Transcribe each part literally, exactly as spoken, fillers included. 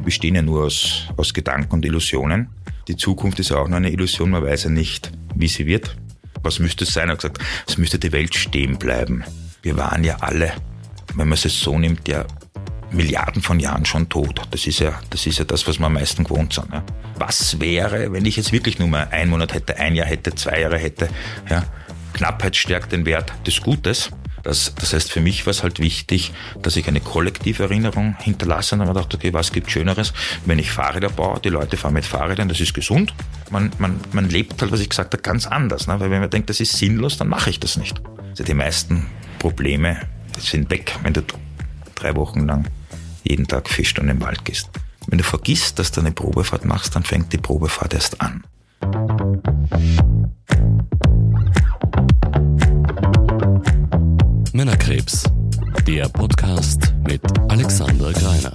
bestehen ja nur aus, aus Gedanken und Illusionen. Die Zukunft ist ja auch nur eine Illusion, man weiß ja nicht, wie sie wird. Was müsste es sein? Er hat gesagt, es müsste die Welt stehen bleiben. Wir waren ja alle, wenn man es so nimmt, ja Milliarden von Jahren schon tot. Das ist ja das, ist ja das was wir am meisten gewohnt sind. Ja. Was wäre, wenn ich jetzt wirklich nur mal einen Monat hätte, ein Jahr hätte, zwei Jahre hätte? Ja. Knappheit stärkt den Wert des Gutes. Das, das heißt, für mich war es halt wichtig, dass ich eine kollektive Erinnerung hinterlasse. Und dann habe ich gedacht, okay, was gibt Schöneres, wenn ich Fahrräder baue, die Leute fahren mit Fahrrädern, das ist gesund. Man, man, man lebt halt, was ich gesagt habe, ganz anders. Ne? Weil wenn man denkt, das ist sinnlos, dann mache ich das nicht. Also die meisten Probleme sind weg, wenn du drei Wochen lang jeden Tag vier Stunden im Wald gehst. Wenn du vergisst, dass du eine Probefahrt machst, dann fängt die Probefahrt erst an. Männerkrebs, der Podcast mit Alexander Greiner.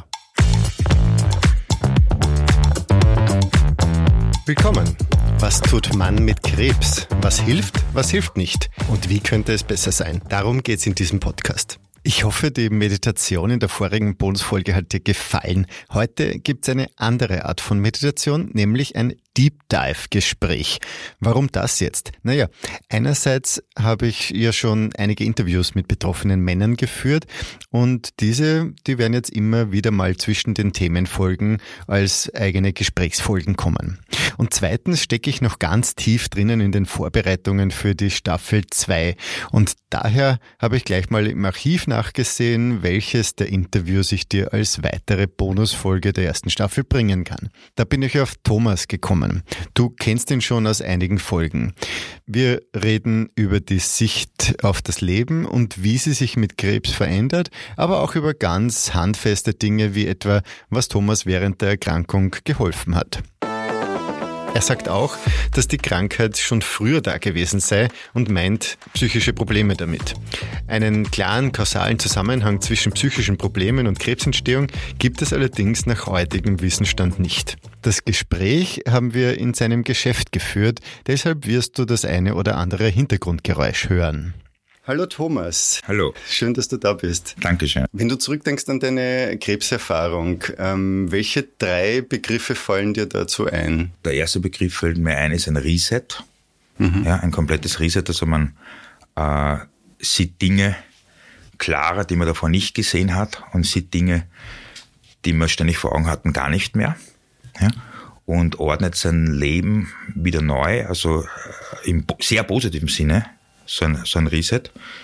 Willkommen. Was tut man mit Krebs? Was hilft, was hilft nicht? Und wie könnte es besser sein? Darum geht es in diesem Podcast. Ich hoffe, die Meditation in der vorigen Bonusfolge hat dir gefallen. Heute gibt es eine andere Art von Meditation, nämlich ein Deep Dive Gespräch. Warum das jetzt? Naja, einerseits habe ich ja schon einige Interviews mit betroffenen Männern geführt und diese, die werden jetzt immer wieder mal zwischen den Themenfolgen als eigene Gesprächsfolgen kommen. Und zweitens stecke ich noch ganz tief drinnen in den Vorbereitungen für die Staffel zwei und daher habe ich gleich mal im Archiv nachgesehen, welches der Interviews ich dir als weitere Bonusfolge der ersten Staffel bringen kann. Da bin ich auf Thomas gekommen. Du kennst ihn schon aus einigen Folgen. Wir reden über die Sicht auf das Leben und wie sie sich mit Krebs verändert, aber auch über ganz handfeste Dinge wie etwa, was Thomas während der Erkrankung geholfen hat. Er sagt auch, dass die Krankheit schon früher da gewesen sei und meint psychische Probleme damit. Einen klaren kausalen Zusammenhang zwischen psychischen Problemen und Krebsentstehung gibt es allerdings nach heutigem Wissensstand nicht. Das Gespräch haben wir in seinem Geschäft geführt, deshalb wirst du das eine oder andere Hintergrundgeräusch hören. Hallo Thomas. Hallo. Schön, dass du da bist. Dankeschön. Wenn du zurückdenkst an deine Krebserfahrung, ähm, welche drei Begriffe fallen dir dazu ein? Der erste Begriff fällt mir ein, ist ein Reset. Mhm. Ja, ein komplettes Reset, also man äh, sieht Dinge klarer, die man davor nicht gesehen hat und sieht Dinge, die man ständig vor Augen hatten, gar nicht mehr. Ja? Und ordnet sein Leben wieder neu, also im sehr positiven Sinne. So ein, so ein Reset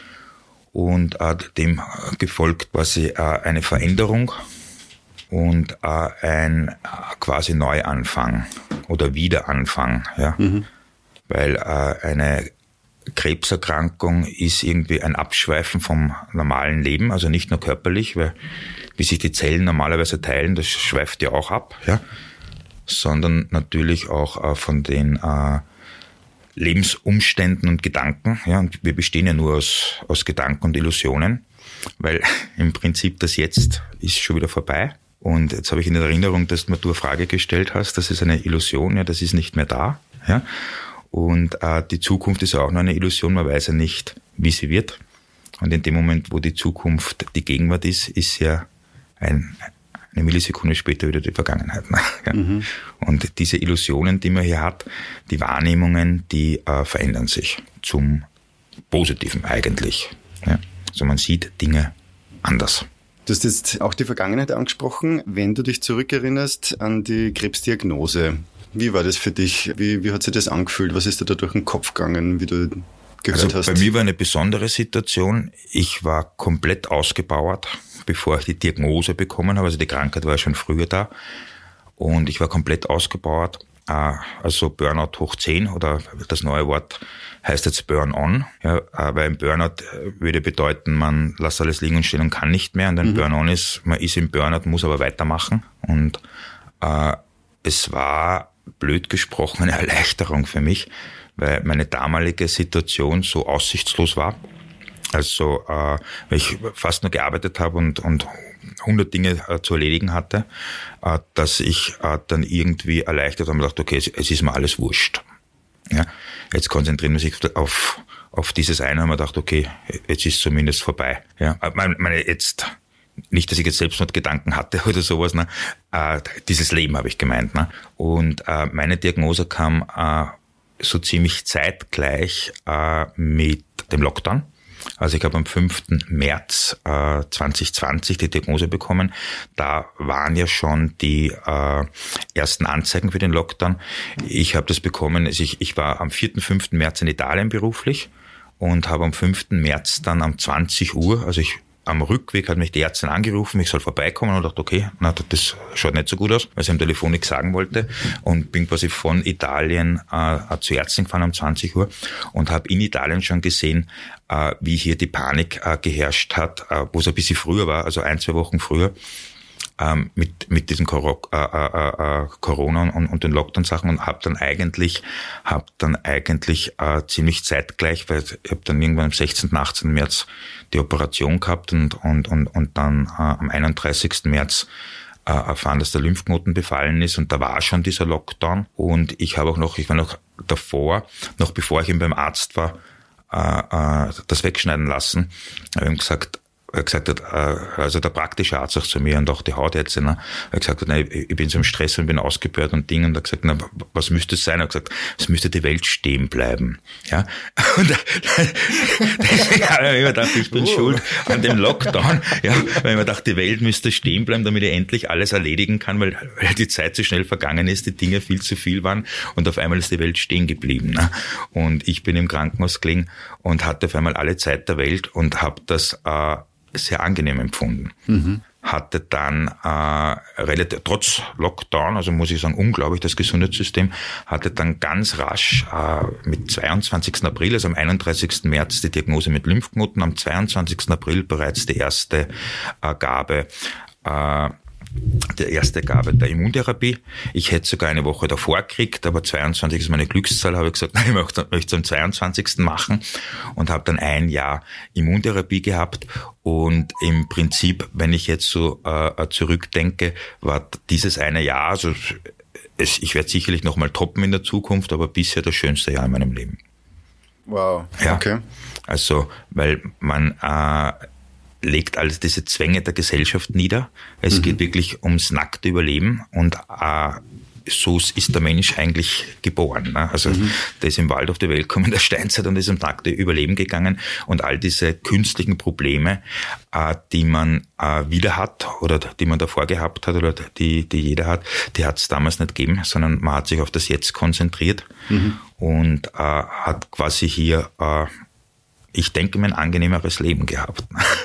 und äh, dem gefolgt quasi äh, eine Veränderung und äh, ein äh, quasi Neuanfang oder Wiederanfang, ja, mhm. weil äh, eine Krebserkrankung ist irgendwie ein Abschweifen vom normalen Leben, also nicht nur körperlich, weil wie sich die Zellen normalerweise teilen, das schweift ja auch ab, ja, sondern natürlich auch äh, von den äh, Lebensumständen und Gedanken, ja, und wir bestehen ja nur aus, aus Gedanken und Illusionen, weil im Prinzip das Jetzt ist schon wieder vorbei. Und jetzt habe ich in Erinnerung, dass du eine Frage gestellt hast, das ist eine Illusion, ja, das ist nicht mehr da, ja. Und äh, die Zukunft ist ja auch nur eine Illusion, man weiß ja nicht, wie sie wird. Und in dem Moment, wo die Zukunft die Gegenwart ist, ist ja ein eine Millisekunde später wieder die Vergangenheit. Ja. Mhm. Und diese Illusionen, die man hier hat, die Wahrnehmungen, die äh, verändern sich zum Positiven eigentlich. Ja. Also man sieht Dinge anders. Du hast jetzt auch die Vergangenheit angesprochen. Wenn du dich zurückerinnerst an die Krebsdiagnose, wie war das für dich? Wie, wie hat sich das angefühlt? Was ist dir da durch den Kopf gegangen, wie du gehört also hast? Bei mir war eine besondere Situation. Ich war komplett ausgebauert, bevor ich die Diagnose bekommen habe. Also die Krankheit war schon früher da und ich war komplett ausgebauert. Also Burnout hoch zehn oder das neue Wort heißt jetzt Burn-on. Ja, weil ein Burnout würde bedeuten, man lässt alles liegen und stehen und kann nicht mehr. Und ein mhm. Burn-on ist, man ist im Burnout, muss aber weitermachen. Und äh, es war, blöd gesprochen, eine Erleichterung für mich, weil meine damalige Situation so aussichtslos war. Also, äh, weil ich fast nur gearbeitet habe und und hundert Dinge äh, zu erledigen hatte, äh, dass ich äh, dann irgendwie erleichtert habe und dachte, okay, es, es ist mir alles wurscht. Ja, jetzt konzentrieren wir sich auf auf dieses eine und man dachte, okay, jetzt ist zumindest vorbei. Ja, meine, meine jetzt nicht, dass ich jetzt Selbstmordgedanken hatte oder sowas, ne? Äh, dieses Leben habe ich gemeint. Ne? Und äh, meine Diagnose kam äh, so ziemlich zeitgleich äh, mit dem Lockdown. Also ich habe am fünften März äh, zwanzig zwanzig die Diagnose bekommen. Da waren ja schon die äh, ersten Anzeigen für den Lockdown. Ich habe das bekommen, also ich, ich war am vierten, fünften März in Italien beruflich und habe am fünften März dann um zwanzig Uhr, also ich am Rückweg hat mich die Ärztin angerufen, ich soll vorbeikommen und dachte, okay, na, das schaut nicht so gut aus, weil sie am Telefon nichts sagen wollte und bin quasi von Italien äh, zur Ärztin gefahren um zwanzig Uhr und habe in Italien schon gesehen, äh, wie hier die Panik äh, geherrscht hat, äh, wo es ein bisschen früher war, also ein, zwei Wochen früher, ähm, mit mit diesen Cor- äh, äh, äh, Corona und, und den Lockdown-Sachen und habe dann eigentlich hab dann eigentlich äh, ziemlich zeitgleich, weil ich habe dann irgendwann am sechzehnten, achtzehnten März die Operation gehabt und und und und dann äh, am einunddreißigsten März äh, erfahren, dass der Lymphknoten befallen ist und da war schon dieser Lockdown und ich habe auch noch, ich war noch davor, noch bevor ich eben beim Arzt war, äh, äh, das wegschneiden lassen, habe ihm gesagt, er gesagt hat, also der praktische Arzt auch zu mir und auch die Hautärztin, ne, er gesagt hat, nein, ich bin so im Stress und bin ausgebeutet und Ding und er hat gesagt, na, was müsste es sein? Er hat gesagt, es müsste die Welt stehen bleiben, ja. Und deswegen habe ich mir gedacht, ich bin oh. schuld an dem Lockdown, ja, weil ich mir gedacht, die Welt müsste stehen bleiben, damit ich endlich alles erledigen kann, weil, weil die Zeit so schnell vergangen ist, die Dinge viel zu viel waren und auf einmal ist die Welt stehen geblieben, ne. Und ich bin im Krankenhaus gelegen und hatte auf einmal alle Zeit der Welt und habe das äh, sehr angenehm empfunden. Mhm. Hatte dann äh, relativ, trotz Lockdown, also muss ich sagen, unglaublich das Gesundheitssystem, hatte dann ganz rasch äh, mit zweiundzwanzigsten April, also am einunddreißigsten März die Diagnose mit Lymphknoten, am zweiundzwanzigsten April bereits die erste äh, Gabe äh, der erste Gabe der Immuntherapie. Ich hätte sogar eine Woche davor gekriegt, aber zweiundzwanzig ist meine Glückszahl, habe ich gesagt, nein, ich möchte es am zweiundzwanzigsten machen und habe dann ein Jahr Immuntherapie gehabt und im Prinzip, wenn ich jetzt so äh, zurückdenke, war dieses eine Jahr, also es, ich werde sicherlich nochmal toppen in der Zukunft, aber bisher das schönste Jahr in meinem Leben. Wow, ja, okay. Also, weil man äh, legt alles diese Zwänge der Gesellschaft nieder. Es mhm. geht wirklich ums nackte Überleben und äh, so ist der Mensch eigentlich geboren. Ne? Also mhm. der ist im Wald auf die Welt gekommen in der Steinzeit und ist ums nackte Überleben gegangen und all diese künstlichen Probleme, äh, die man äh, wieder hat oder die man davor gehabt hat oder die, die jeder hat, die hat es damals nicht gegeben, sondern man hat sich auf das Jetzt konzentriert mhm. und äh, hat quasi hier äh, ich denke, mir ein angenehmeres Leben gehabt.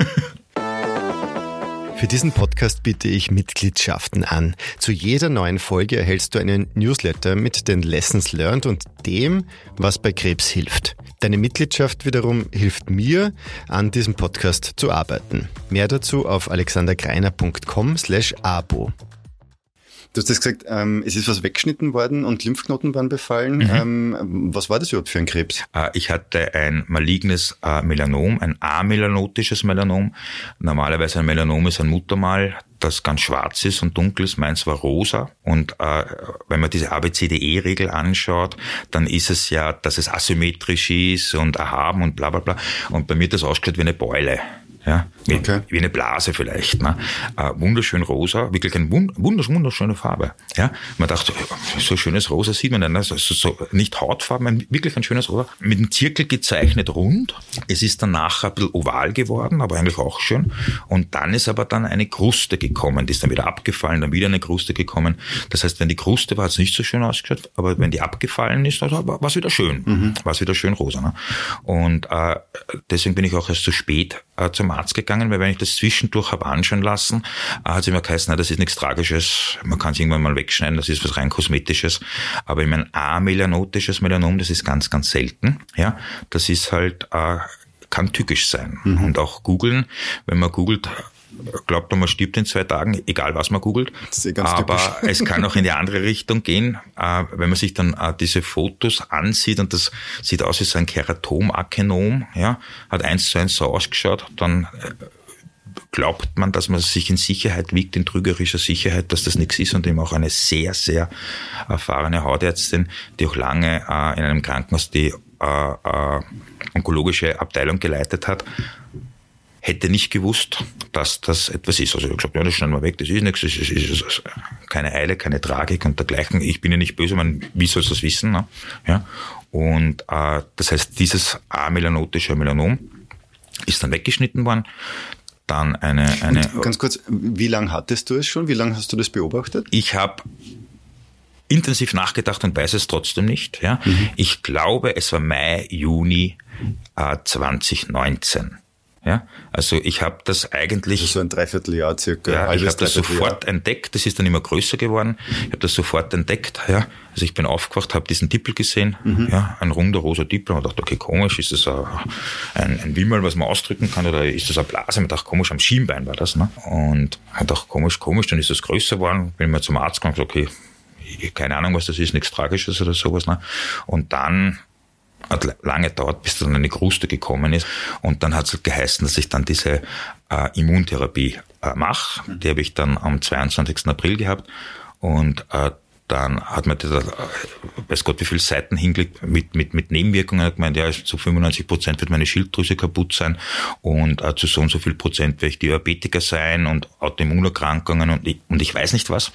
Für diesen Podcast biete ich Mitgliedschaften an. Zu jeder neuen Folge erhältst du einen Newsletter mit den Lessons learned und dem, was bei Krebs hilft. Deine Mitgliedschaft wiederum hilft mir, an diesem Podcast zu arbeiten. Mehr dazu auf alexandergreiner punkt com slash abo. Du hast das gesagt, ähm, es ist was weggeschnitten worden und Lymphknoten waren befallen. Mhm. Ähm, was war das überhaupt für ein Krebs? Ich hatte ein malignes äh, Melanom, ein amelanotisches Melanom. Normalerweise ein Melanom ist ein Muttermal, das ganz schwarz ist und dunkel ist. Meins war rosa. Und äh, wenn man diese A B C D E-Regel anschaut, dann ist es ja, dass es asymmetrisch ist und erhaben und bla bla bla. Und bei mir hat das ausgeschaut wie eine Beule. Ja, wie, okay. wie eine Blase vielleicht. Ne? Äh, wunderschön rosa, wirklich eine wundersch, wunderschöne Farbe. Ja, man dachte, so schönes Rosa sieht man nicht. Ne? So, so, nicht Hautfarben, wirklich ein schönes Rosa. Mit einem Zirkel gezeichnet rund. Es ist dann nachher ein bisschen oval geworden, aber eigentlich auch schön. Und dann ist aber dann eine Kruste gekommen. Die ist dann wieder abgefallen, dann wieder eine Kruste gekommen. Das heißt, wenn die Kruste war, hat es nicht so schön ausgeschaut. Aber wenn die abgefallen ist, also war es wieder schön. Mhm. War es wieder schön rosa. Ne? Und äh, deswegen bin ich auch erst zu spät äh, zum Arzt gegangen, weil wenn ich das zwischendurch habe anschauen lassen, hat es immer geheißen, na, das ist nichts Tragisches, man kann es irgendwann mal wegschneiden, das ist was rein Kosmetisches. Aber ich meine, amelanotisches Melanom, das ist ganz, ganz selten. Ja, das ist halt, äh, kann tückisch sein. Mhm. Und auch googeln, wenn man googelt, glaubt man, man stirbt in zwei Tagen, egal was man googelt. Das ist eh ganz aber typisch. Es kann auch in die andere Richtung gehen, äh, wenn man sich dann äh, diese Fotos ansieht und das sieht aus wie so ein Keratomakenom, ja, hat eins zu eins so ausgeschaut, dann äh, glaubt man, dass man sich in Sicherheit wiegt, in trügerischer Sicherheit, dass das nichts ist und eben auch eine sehr, sehr erfahrene Hautärztin, die auch lange äh, in einem Krankenhaus die äh, äh, onkologische Abteilung geleitet hat, hätte nicht gewusst, dass das etwas ist. Also ich habe gesagt, ja, das schneiden wir weg, das ist nichts, das ist, ist, ist keine Eile, keine Tragik und dergleichen. Ich bin ja nicht böse, man, wie soll es das wissen? Ne? Ja? Und äh, das heißt, dieses amelanotische Melanom ist dann weggeschnitten worden. Dann eine... eine und ganz kurz, wie lange hattest du es schon? Wie lange hast du das beobachtet? Ich habe intensiv nachgedacht und weiß es trotzdem nicht. Ja? Mhm. Ich glaube, es war Mai, Juni äh, zwanzig neunzehn. Ja, also ich habe das eigentlich... Also so ein Dreivierteljahr circa. Ja, ich habe das sofort entdeckt, das ist dann immer größer geworden. Ich habe das sofort entdeckt, ja. Also ich bin aufgewacht, habe diesen Tippel gesehen, mhm. ja, ein runder rosa Tippel und dachte, okay, komisch, ist das ein, ein Wimmel, was man ausdrücken kann oder ist das eine Blase? Ich dachte, komisch, am Schienbein war das, ne? Und ich dachte, komisch, komisch, dann ist das größer geworden, bin mal zum Arzt gegangen und gesagt, okay, keine Ahnung, was das ist, nichts Tragisches oder sowas, ne? Und dann hat lange gedauert, bis dann eine Kruste gekommen ist. Und dann hat es geheißen, dass ich dann diese äh, Immuntherapie äh, mache. Die habe ich dann am zweiundzwanzigsten April gehabt. Und äh, dann hat man, das, äh, weiß Gott, wie viele Seiten hingelegt mit, mit, mit Nebenwirkungen. Er hat gemeint, ja, zu fünfundneunzig Prozent wird meine Schilddrüse kaputt sein und äh, zu so und so viel Prozent werde ich Diabetiker sein und Autoimmunerkrankungen und ich, und ich weiß nicht was.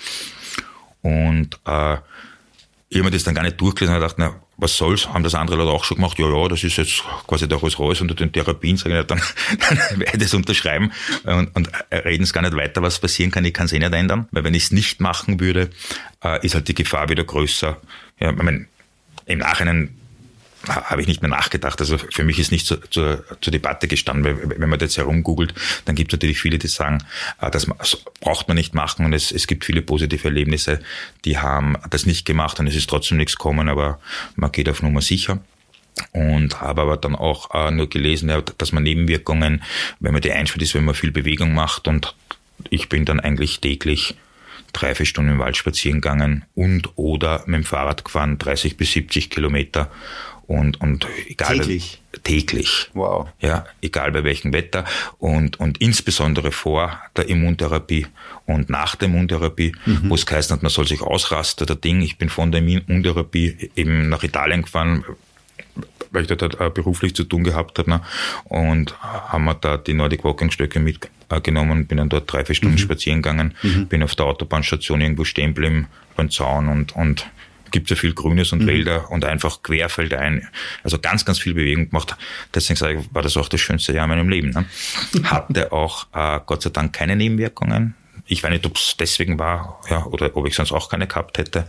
Und äh, ich habe mir das dann gar nicht durchgelesen und gedacht, na, was soll's, haben das andere Leute auch schon gemacht, ja, ja, das ist jetzt quasi der Rolls-Royce unter den Therapien, sage ich, ja, dann, dann werde ich das unterschreiben und, und reden es gar nicht weiter, was passieren kann, ich kann es eh nicht ändern, weil wenn ich es nicht machen würde, äh, ist halt die Gefahr wieder größer. Ja, ich meine, im Nachhinein habe ich nicht mehr nachgedacht. Also für mich ist nicht zu, zu, zur Debatte gestanden, weil wenn man jetzt herumgoogelt, dann gibt es natürlich viele, die sagen, das braucht man nicht machen und es, es gibt viele positive Erlebnisse, die haben das nicht gemacht und es ist trotzdem nichts gekommen, aber man geht auf Nummer sicher. Und habe aber dann auch äh, nur gelesen, ja, dass man Nebenwirkungen, wenn man die einschätzt, ist, wenn man viel Bewegung macht und ich bin dann eigentlich täglich drei, vier Stunden im Wald spazieren gegangen und oder mit dem Fahrrad gefahren, dreißig bis siebzig Kilometer. Und, und egal täglich? Bei, täglich. Wow. Ja, egal bei welchem Wetter und, und insbesondere vor der Immuntherapie und nach der Immuntherapie, mhm. wo es geheißen hat, man soll sich ausrasten, der Ding. Ich bin von der Immuntherapie eben nach Italien gefahren, weil ich dort äh, beruflich zu tun gehabt habe, ne? Und haben wir da die Nordic Walking Stöcke mitgenommen, bin dann dort drei, vier Stunden mhm. spazieren gegangen, mhm. bin auf der Autobahnstation irgendwo stehen geblieben beim Zaun und, und gibt ja viel Grünes und mhm. Wälder und einfach querfeldein. Also ganz, ganz viel Bewegung gemacht. Deswegen sage ich, war das auch das schönste Jahr in meinem Leben. Ne? Hatte auch äh, Gott sei Dank keine Nebenwirkungen. Ich weiß nicht, ob es deswegen war, ja, oder ob ich sonst auch keine gehabt hätte.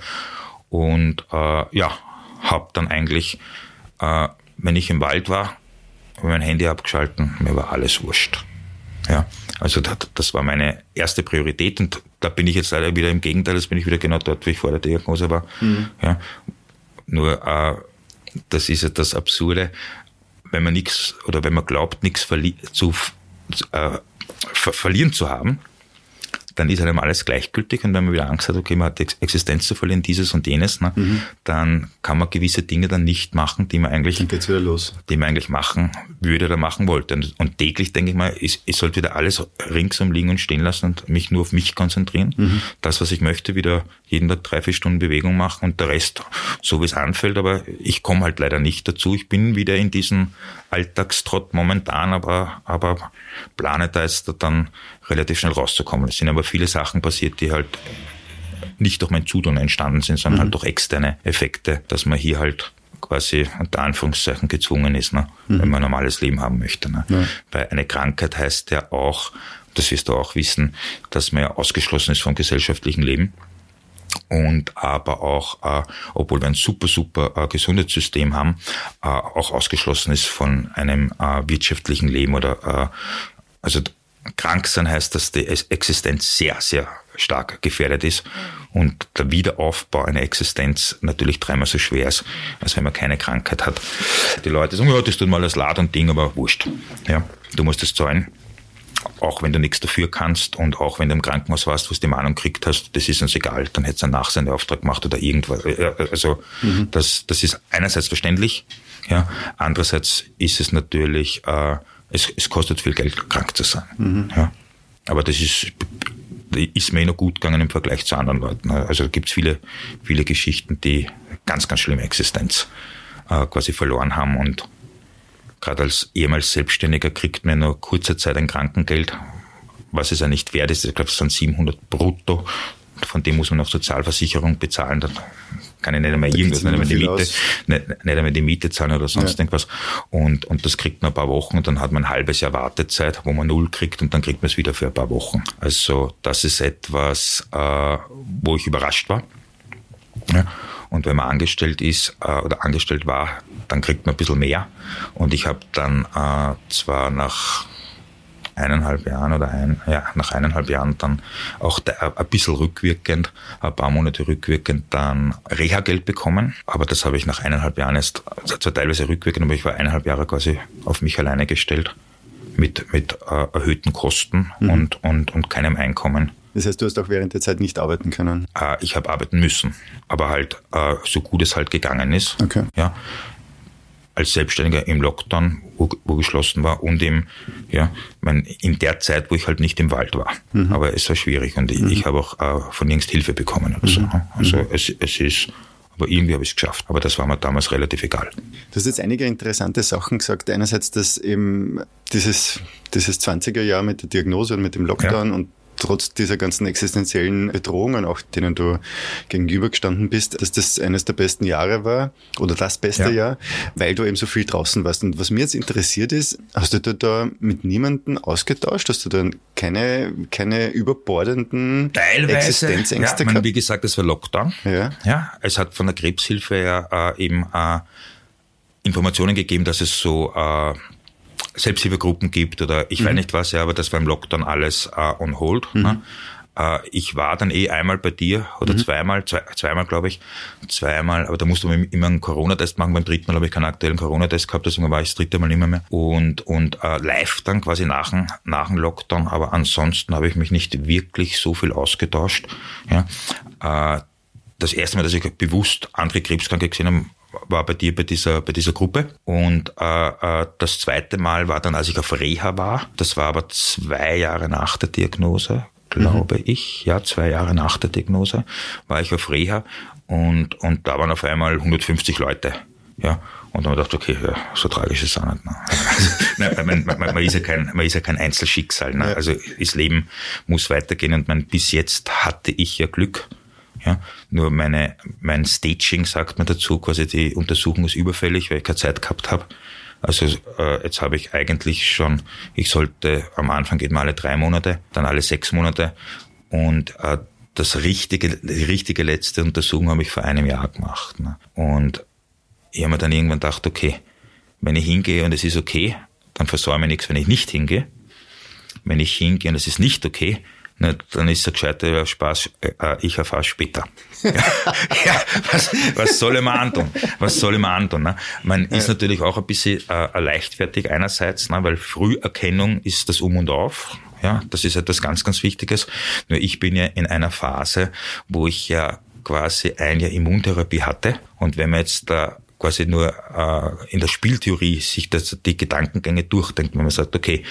Und äh, ja, habe dann eigentlich, äh, wenn ich im Wald war, mein Handy abgeschalten, mir war alles wurscht. Ja, also das, das war meine erste Priorität und da bin ich jetzt leider wieder im Gegenteil, das bin ich wieder genau dort, wie ich vor der Diagnose war. Mhm. Ja, nur äh, das ist ja das Absurde, wenn man nichts oder wenn man glaubt, nichts verli- zu äh, ver- verlieren zu haben, dann ist einem alles gleichgültig und wenn man wieder Angst hat, okay, man hat die Existenz zu verlieren, dieses und jenes, ne, mhm. dann kann man gewisse Dinge dann nicht machen, die man eigentlich, dann geht's wieder los. die man eigentlich machen würde oder machen wollte. Und, und täglich denke ich mal, ich, ich sollte wieder alles ringsum liegen und stehen lassen und mich nur auf mich konzentrieren. Mhm. Das, was ich möchte, wieder jeden Tag drei, vier Stunden Bewegung machen und der Rest, so wie es anfällt, aber ich komme halt leider nicht dazu. Ich bin wieder in diesem Alltagstrott momentan, aber, aber plane da jetzt dann relativ schnell rauszukommen. Es sind aber viele Sachen passiert, die halt nicht durch mein Zutun entstanden sind, sondern mhm. halt durch externe Effekte, dass man hier halt quasi unter Anführungszeichen gezwungen ist, ne? Mhm. wenn man ein normales Leben haben möchte. Ne? Ja. Weil eine Krankheit heißt ja auch, das wirst du auch wissen, dass man ja ausgeschlossen ist vom gesellschaftlichen Leben. Und aber auch, äh, obwohl wir ein super, super äh, Gesundheitssystem haben, äh, auch ausgeschlossen ist von einem äh, wirtschaftlichen Leben oder äh, also krank sein heißt, dass die Existenz sehr, sehr stark gefährdet ist und der Wiederaufbau einer Existenz natürlich dreimal so schwer ist, als wenn man keine Krankheit hat. Die Leute sagen, ja, das tut mal das Lad und Ding, aber wurscht. Ja, du musst es zahlen, auch wenn du nichts dafür kannst und auch wenn du im Krankenhaus warst, wo du die Mahnung gekriegt hast, das ist uns egal, dann hättest du einen Nachsendeauftrag gemacht oder irgendwas. Also mhm. das, das ist einerseits verständlich, ja, andererseits ist es natürlich, äh, es, es kostet viel Geld, krank zu sein. Mhm. Ja. Aber das ist, ist mir noch gut gegangen im Vergleich zu anderen Leuten. Also da gibt es viele, viele Geschichten, die ganz, ganz schlimme Existenz äh, quasi verloren haben und gerade als ehemals Selbstständiger kriegt man nur kurze Zeit ein Krankengeld, was es ja nicht wert ist. Ich glaube, es sind siebenhundert brutto. Von dem muss man noch Sozialversicherung bezahlen. Dann kann ich nicht einmal irgendwas, nicht einmal die Miete, nicht, nicht einmal die Miete zahlen oder sonst ja. irgendwas. Und, und das kriegt man ein paar Wochen und dann hat man ein halbes Jahr Wartezeit, wo man null kriegt und dann kriegt man es wieder für ein paar Wochen. Also das ist etwas, äh, wo ich überrascht war. Ja. Und wenn man angestellt ist äh, oder angestellt war, dann kriegt man ein bisschen mehr. Und ich habe dann äh, zwar nach eineinhalb Jahren oder ein, ja, nach eineinhalb Jahren dann auch da, ein bisschen rückwirkend, ein paar Monate rückwirkend dann Reha-Geld bekommen. Aber das habe ich nach eineinhalb Jahren erst, also zwar teilweise rückwirkend, aber ich war eineinhalb Jahre quasi auf mich alleine gestellt mit, mit äh, erhöhten Kosten mhm. und, und, und keinem Einkommen. Das heißt, du hast auch während der Zeit nicht arbeiten können? Äh, ich habe arbeiten müssen, aber halt äh, so gut es halt gegangen ist. Okay. Ja. Als Selbstständiger im Lockdown, wo, wo geschlossen war und im, ja, mein, in der Zeit, wo ich halt nicht im Wald war. Mhm. Aber es war schwierig und ich, mhm. ich habe auch äh, von nirgends Hilfe bekommen. Oder so. Mhm. Also mhm. es, es ist, aber irgendwie habe ich es geschafft. Aber das war mir damals relativ egal. Du hast jetzt einige interessante Sachen gesagt. Einerseits, dass eben dieses, dieses zwanziger Jahr mit der Diagnose und mit dem Lockdown ja. und trotz dieser ganzen existenziellen Bedrohungen, auch denen du gegenübergestanden bist, dass das eines der besten Jahre war oder das beste ja. Jahr, weil du eben so viel draußen warst. Und was mir jetzt interessiert ist, hast du da, da mit niemandem ausgetauscht? Hast du dann keine, keine überbordenden Teilweise, Existenzängste ja, gehabt? Man, wie gesagt, das war Lockdown. Ja. Ja, es hat von der Krebshilfe ja äh, eben äh, Informationen gegeben, dass es so äh, Selbsthilfegruppen gibt oder ich mhm. weiß nicht was, ja, aber das war im Lockdown alles uh, on hold. Mhm. Ne? Uh, ich war dann eh einmal bei dir oder mhm. zweimal, zwei, zweimal glaube ich, zweimal, aber da musste man immer einen Corona-Test machen. Beim dritten Mal habe ich keinen aktuellen Corona-Test gehabt, deswegen war ich das dritte Mal nicht mehr. mehr. Und, und uh, live dann quasi nach dem, nach dem Lockdown, aber ansonsten habe ich mich nicht wirklich so viel ausgetauscht. Ja? Uh, das erste Mal, dass ich bewusst andere Krebskranke gesehen habe, war bei dir bei dieser bei dieser Gruppe und äh, äh, das zweite Mal war dann, als ich auf Reha war. Das war aber zwei Jahre nach der Diagnose, glaube mhm. ich. Ja, zwei Jahre nach der Diagnose war ich auf Reha und und da waren auf einmal hundertfünfzig Leute. Ja, und dann habe ich gedacht, okay, ja, so tragisch ist es auch nicht. Ne? Also, nein, man, man, man, ist ja kein, man ist ja kein Einzelschicksal. Ne? Ja. Also das Leben muss weitergehen und man, bis jetzt hatte ich ja Glück. Ja, nur meine, mein Staging sagt man dazu, quasi die Untersuchung ist überfällig, weil ich keine Zeit gehabt habe. Also äh, jetzt habe ich eigentlich schon, ich sollte, am Anfang geht man alle drei Monate, dann alle sechs Monate und äh, das richtige, die richtige letzte Untersuchung habe ich vor einem Jahr gemacht. Ne? Und ich habe mir dann irgendwann gedacht, okay, wenn ich hingehe und es ist okay, dann versäume ich nichts, wenn ich nicht hingehe. Wenn ich hingehe und es ist nicht okay, na, dann ist der gescheite Spaß, äh, ich erfahre später. ja, ja, was, was soll ich mir antun? Was soll ich mir antun? Ne? Man ist natürlich auch ein bisschen äh, leichtfertig einerseits, ne, weil Früherkennung ist das Um und Auf. Ja, das ist etwas ganz, ganz Wichtiges. Nur ich bin ja in einer Phase, wo ich ja quasi ein Jahr Immuntherapie hatte. Und wenn man jetzt da quasi nur äh, in der Spieltheorie sich das, die Gedankengänge durchdenkt, wenn man sagt, okay,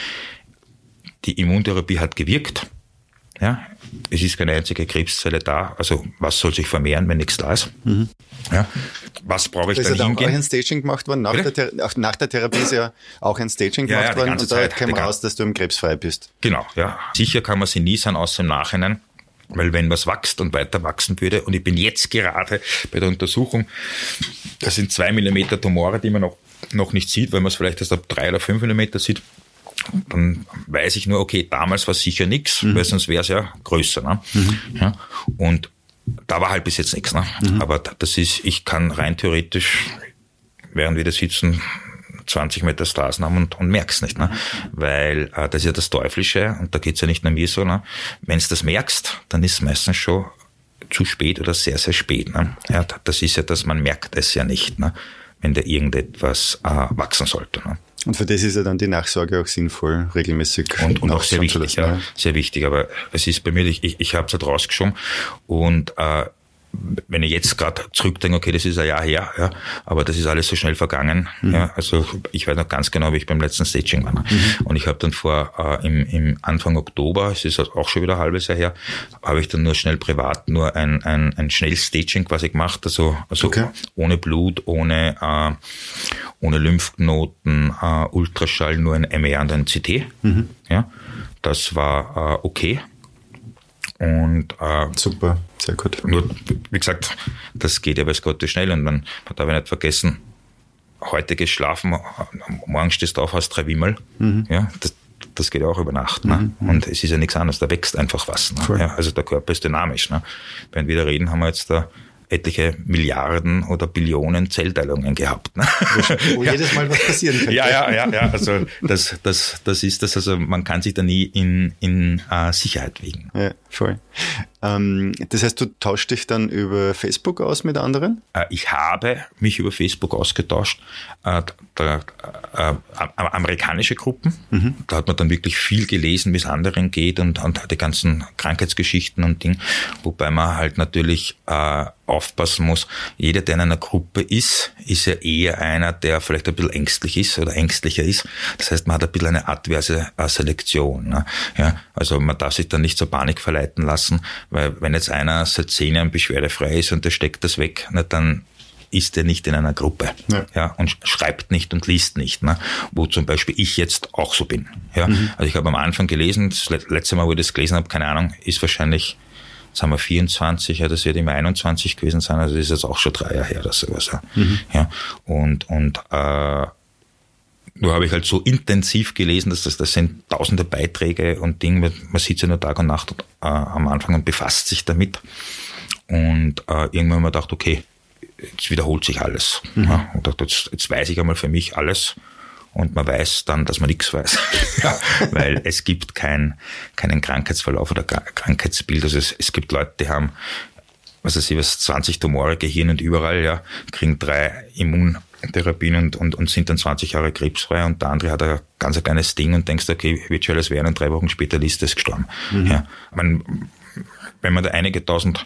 die Immuntherapie hat gewirkt, ja, es ist keine einzige Krebszelle da. Also was soll sich vermehren, wenn nichts da ist? Mhm. Ja, was brauche ich da dann ist hingehen? Auch ein Staging gemacht worden. Nach der, Thera- nach der Therapie ist ja auch ein Staging ja, gemacht ja, worden und da Zeit, kam raus, dass du im krebsfrei bist. Genau, ja. Sicher kann man sie nie sein, außer im Nachhinein. Weil wenn was wächst und weiter wachsen würde, und ich bin jetzt gerade bei der Untersuchung, das sind zwei Millimeter Tumore, die man noch, noch nicht sieht, weil man es vielleicht erst ab drei oder fünf Millimeter sieht. Dann weiß ich nur, okay, damals war sicher nichts, mhm. weil sonst wäre es ja größer. Ne? Mhm. Ja, und da war halt bis jetzt nichts. Ne? Mhm. Aber das ist, ich kann rein theoretisch, während wir da sitzen, zwanzig Metastasen haben und, und merk's nicht. Ne? Weil äh, das ist ja das Teuflische und da geht's ja nicht nur mir so. Ne? Wenn du das merkst, dann ist es meistens schon zu spät oder sehr, sehr spät. Ne? Ja, das ist ja, dass man merkt es ja nicht, ne? Wenn da irgendetwas äh, wachsen sollte. Ne? Und für das ist ja dann die Nachsorge auch sinnvoll, regelmäßig. Und, und auch sehr wichtig, ja, sehr wichtig. Aber es ist bei mir, ich, ich, ich habe es halt rausgeschoben und äh, wenn ich jetzt gerade zurückdenke, okay, das ist ein Jahr her, ja, aber das ist alles so schnell vergangen. Mhm. Ja, also ich weiß noch ganz genau, wie ich beim letzten Staging war. Mhm. Und ich habe dann vor äh, im, im Anfang Oktober, es ist auch schon wieder ein halbes Jahr her, habe ich dann nur schnell privat nur ein, ein, ein Schnellstaging quasi gemacht, also, also okay. ohne Blut, ohne, äh, ohne Lymphknoten, äh, Ultraschall, nur ein M R und ein C T. Mhm. Ja, das war äh, okay. Und äh, super, sehr gut. Nur, wie gesagt, das geht ja bei Gott schnell und man darf ja nicht vergessen, heute geschlafen, morgen stehst du auf, hast drei Wimmel. Mhm. Ja, das, das geht ja auch über Nacht. Ne? Mhm. Und es ist ja nichts anderes, da wächst einfach was. Ne? Ja, also der Körper ist dynamisch. Ne? Wenn wir da reden, haben wir jetzt da etliche Milliarden oder Billionen Zellteilungen gehabt. Ne? Wo ja. jedes Mal was passieren könnte. Ja, ja, ja, ja. Also das, das, das ist das. Also man kann sich da nie in, in uh, Sicherheit wiegen. Ja, voll. Ähm, das heißt, du tauschst dich dann über Facebook aus mit anderen? Uh, ich habe mich über Facebook ausgetauscht. Uh, da, uh, uh, amerikanische Gruppen. Mhm. Da hat man dann wirklich viel gelesen, wie es anderen geht und, und die ganzen Krankheitsgeschichten und Dinge. Wobei man halt natürlich uh, aufpassen muss, jeder, der in einer Gruppe ist, ist ja eher einer, der vielleicht ein bisschen ängstlich ist oder ängstlicher ist. Das heißt, man hat ein bisschen eine adverse Selektion. Ne? Ja, also man darf sich dann nicht zur Panik verleiten lassen, weil wenn jetzt einer seit zehn Jahren beschwerdefrei ist und der steckt das weg, na, dann ist er nicht in einer Gruppe, ja. Ja, und schreibt nicht und liest nicht, ne? Wo zum Beispiel ich jetzt auch so bin. Ja? Mhm. Also ich habe am Anfang gelesen, das letzte Mal, wo ich das gelesen habe, keine Ahnung, ist wahrscheinlich, jetzt haben wir vierundzwanzig, ja, das wird immer einundzwanzig gewesen sein, also das ist jetzt auch schon drei Jahre her oder sowas. Ja. Mhm. Ja, und, und, äh, nur habe ich halt so intensiv gelesen, dass das, das sind tausende Beiträge und Dinge, man sitzt ja nur Tag und Nacht äh, am Anfang und befasst sich damit. Und äh, irgendwann haben wir gedacht, okay, jetzt wiederholt sich alles. Mhm. Ja, und dachte, jetzt, jetzt weiß ich einmal für mich alles. Und man weiß dann, dass man nichts weiß. Ja, weil es gibt kein, keinen Krankheitsverlauf oder Krankheitsbild. Also es, es gibt Leute, die haben, was weiß ich, was, zwanzig Tumore, Gehirn und überall, ja, kriegen drei Immuntherapien und, und, und sind dann zwanzig Jahre krebsfrei. Und der andere hat ein ganz ein kleines Ding und denkst, okay, wird schon alles werden. Und drei Wochen später liest er, ist gestorben. Mhm. Ja, man, wenn man da einige tausend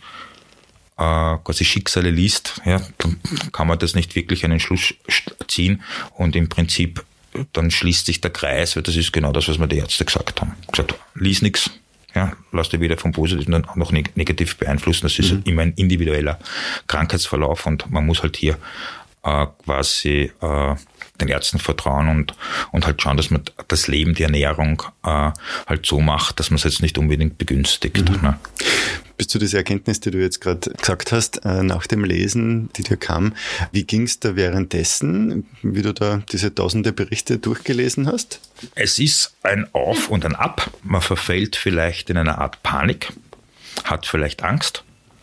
äh, quasi Schicksale liest, ja, dann kann man das nicht wirklich einen Schluss ziehen. Und im Prinzip dann schließt sich der Kreis, weil das ist genau das, was mir die Ärzte gesagt haben. Gesagt, lies nichts, ja, lass dich weder vom Positiven dann noch negativ beeinflussen. Das ist mhm. immer ein individueller Krankheitsverlauf und man muss halt hier äh, quasi äh, den Ärzten vertrauen und, und halt schauen, dass man das Leben, die Ernährung äh, halt so macht, dass man es jetzt nicht unbedingt begünstigt. Mhm. Ne? Bis zu dieser Erkenntnis, die du jetzt gerade gesagt hast, äh, nach dem Lesen, die dir kam, wie ging es da währenddessen, wie du da diese tausende Berichte durchgelesen hast? Es ist ein Auf und ein Ab. Man verfällt vielleicht in eine Art Panik, hat vielleicht Angst.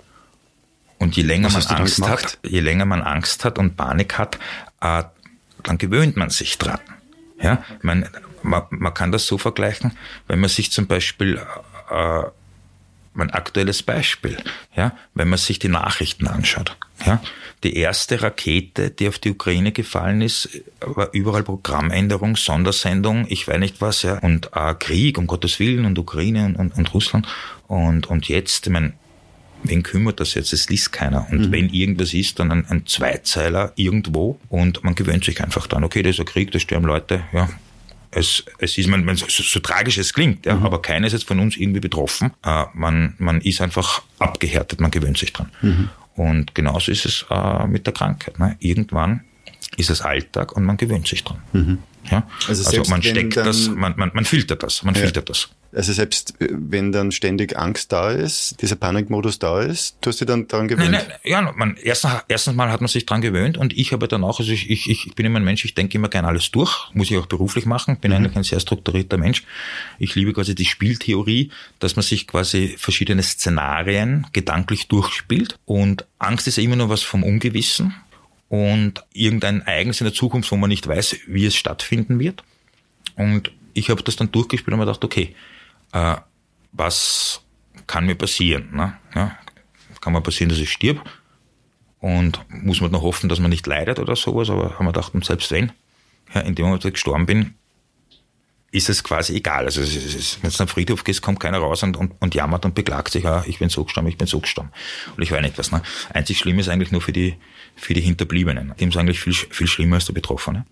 Und je länger man Angst hat, je länger man Angst hat und Panik hat, äh, dann gewöhnt man sich dran. Ja, man, man, man kann das so vergleichen, wenn man sich zum Beispiel äh, ein aktuelles Beispiel, ja, wenn man sich die Nachrichten anschaut, ja, die erste Rakete, die auf die Ukraine gefallen ist, war überall Programmänderung, Sondersendung, ich weiß nicht was, ja, und äh, Krieg, um Gottes Willen, und Ukraine und, und, und Russland, und, und jetzt, ich meine, wen kümmert das jetzt? Es liest keiner. Und mhm. wenn irgendwas ist, dann ein, ein Zweizeiler irgendwo und man gewöhnt sich einfach dann, okay, das ist ein Krieg, da sterben Leute, ja. Es, es ist, man, man, so, so tragisch es klingt, ja, mhm. aber keiner ist jetzt von uns irgendwie betroffen. Äh, man, man ist einfach abgehärtet, man gewöhnt sich dran. Mhm. Und genauso ist es äh, mit der Krankheit. Ne? Irgendwann ist es Alltag und man gewöhnt sich dran. Mhm. Ja? Also, also man steckt dann, das, man, man, man filtert das, man ja. filtert das. Also selbst wenn dann ständig Angst da ist, dieser Panikmodus da ist, tust du dich dann daran gewöhnt? Nein, nein, ja, man, erstens, erstens mal hat man sich daran gewöhnt und ich habe dann auch, also ich, ich, ich bin immer ein Mensch, ich denke immer gerne alles durch, muss ich auch beruflich machen, bin mhm. eigentlich ein sehr strukturierter Mensch. Ich liebe quasi die Spieltheorie, dass man sich quasi verschiedene Szenarien gedanklich durchspielt und Angst ist ja immer nur was vom Ungewissen und irgendein Ereignis in der Zukunft, wo man nicht weiß, wie es stattfinden wird. Und ich habe das dann durchgespielt und mir gedacht, okay, äh, was kann mir passieren? Ne? Ja, kann mir passieren, dass ich stirb und muss man noch hoffen, dass man nicht leidet oder sowas, aber haben wir gedacht, und selbst wenn, ja, in dem Moment, wo ich gestorben bin, ist es quasi egal. Also es ist, wenn du am Friedhof gehst, kommt keiner raus und, und, und jammert und beklagt sich, ah, ich bin so gestorben, ich bin so gestorben. Und ich weiß nicht was. Ne? Einzig schlimm ist eigentlich nur für die, für die Hinterbliebenen. Die haben es eigentlich viel, viel schlimmer als der Betroffene.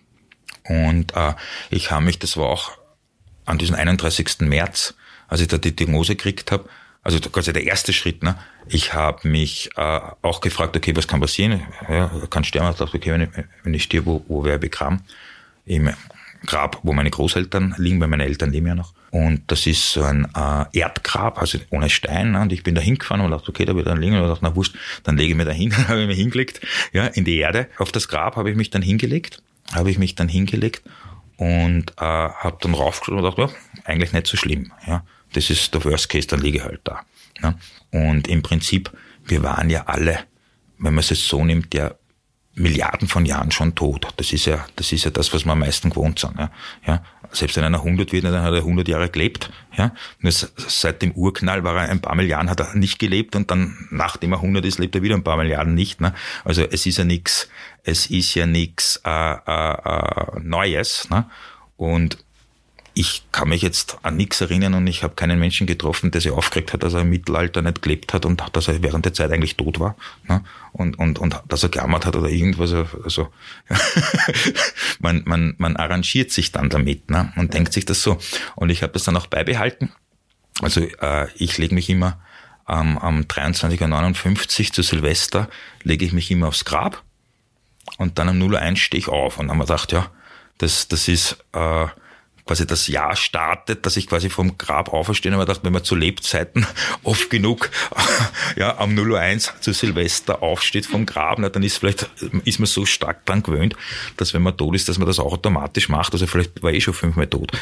Und äh, ich habe mich, das war auch an diesem einunddreißigsten März, als ich da die Diagnose gekriegt habe, also quasi der erste Schritt, ne? Ich habe mich äh, auch gefragt, okay, was kann passieren? Ja, kann sterben. Ich dachte, okay, wenn ich, wenn ich stirb, wo, wo wäre ich begraben? Im Grab, wo meine Großeltern liegen, weil meine Eltern leben ja noch. Und das ist so ein äh, Erdgrab, also ohne Stein. Ne? Und ich bin da hingefahren und dachte, okay, da wird dann liegen. Und ich dachte, na wurscht, dann lege ich mich da hin. Dann habe ich mich hingelegt, ja, in die Erde. Auf das Grab habe ich mich dann hingelegt. Habe ich mich dann hingelegt und äh, habe dann raufgeschaut und dachte, ja, eigentlich nicht so schlimm. Ja, das ist der Worst Case, dann liege ich halt da. Ja? Und im Prinzip, wir waren ja alle, wenn man es jetzt so nimmt, ja Milliarden von Jahren schon tot. Das ist ja, das ist ja das, was wir am meisten gewohnt sind. Ja, ja. Selbst wenn einer hundert wird, dann hat er hundert Jahre gelebt. Ja, nur seit dem Urknall war er ein paar Milliarden, hat er nicht gelebt und dann, nachdem er hundert ist, lebt er wieder ein paar Milliarden nicht. Ne? Also es ist ja nichts, es ist ja nichts äh, äh, äh, Neues. Ne? Und ich kann mich jetzt an nichts erinnern und ich habe keinen Menschen getroffen, der sich aufgeregt hat, dass er im Mittelalter nicht gelebt hat und dass er während der Zeit eigentlich tot war. Ne? Und, und, und dass er gejammert hat oder irgendwas. Also man, man, man arrangiert sich dann damit, ne? Und denkt sich das so. Und ich habe das dann auch beibehalten. Also äh, ich lege mich immer ähm, am dreiundzwanzig Uhr neunundfünfzig zu Silvester, lege ich mich immer aufs Grab und dann um null Uhr eins stehe ich auf. Und dann haben wir gedacht, ja, das, das ist... Äh, quasi das Jahr startet, dass ich quasi vom Grab auferstehe. Und ich dachte, wenn man zu Lebzeiten oft genug ja am null Uhr eins zu Silvester aufsteht vom Grab, na, dann ist vielleicht ist man so stark dran gewöhnt, dass wenn man tot ist, dass man das auch automatisch macht. Also vielleicht war ich schon fünfmal tot.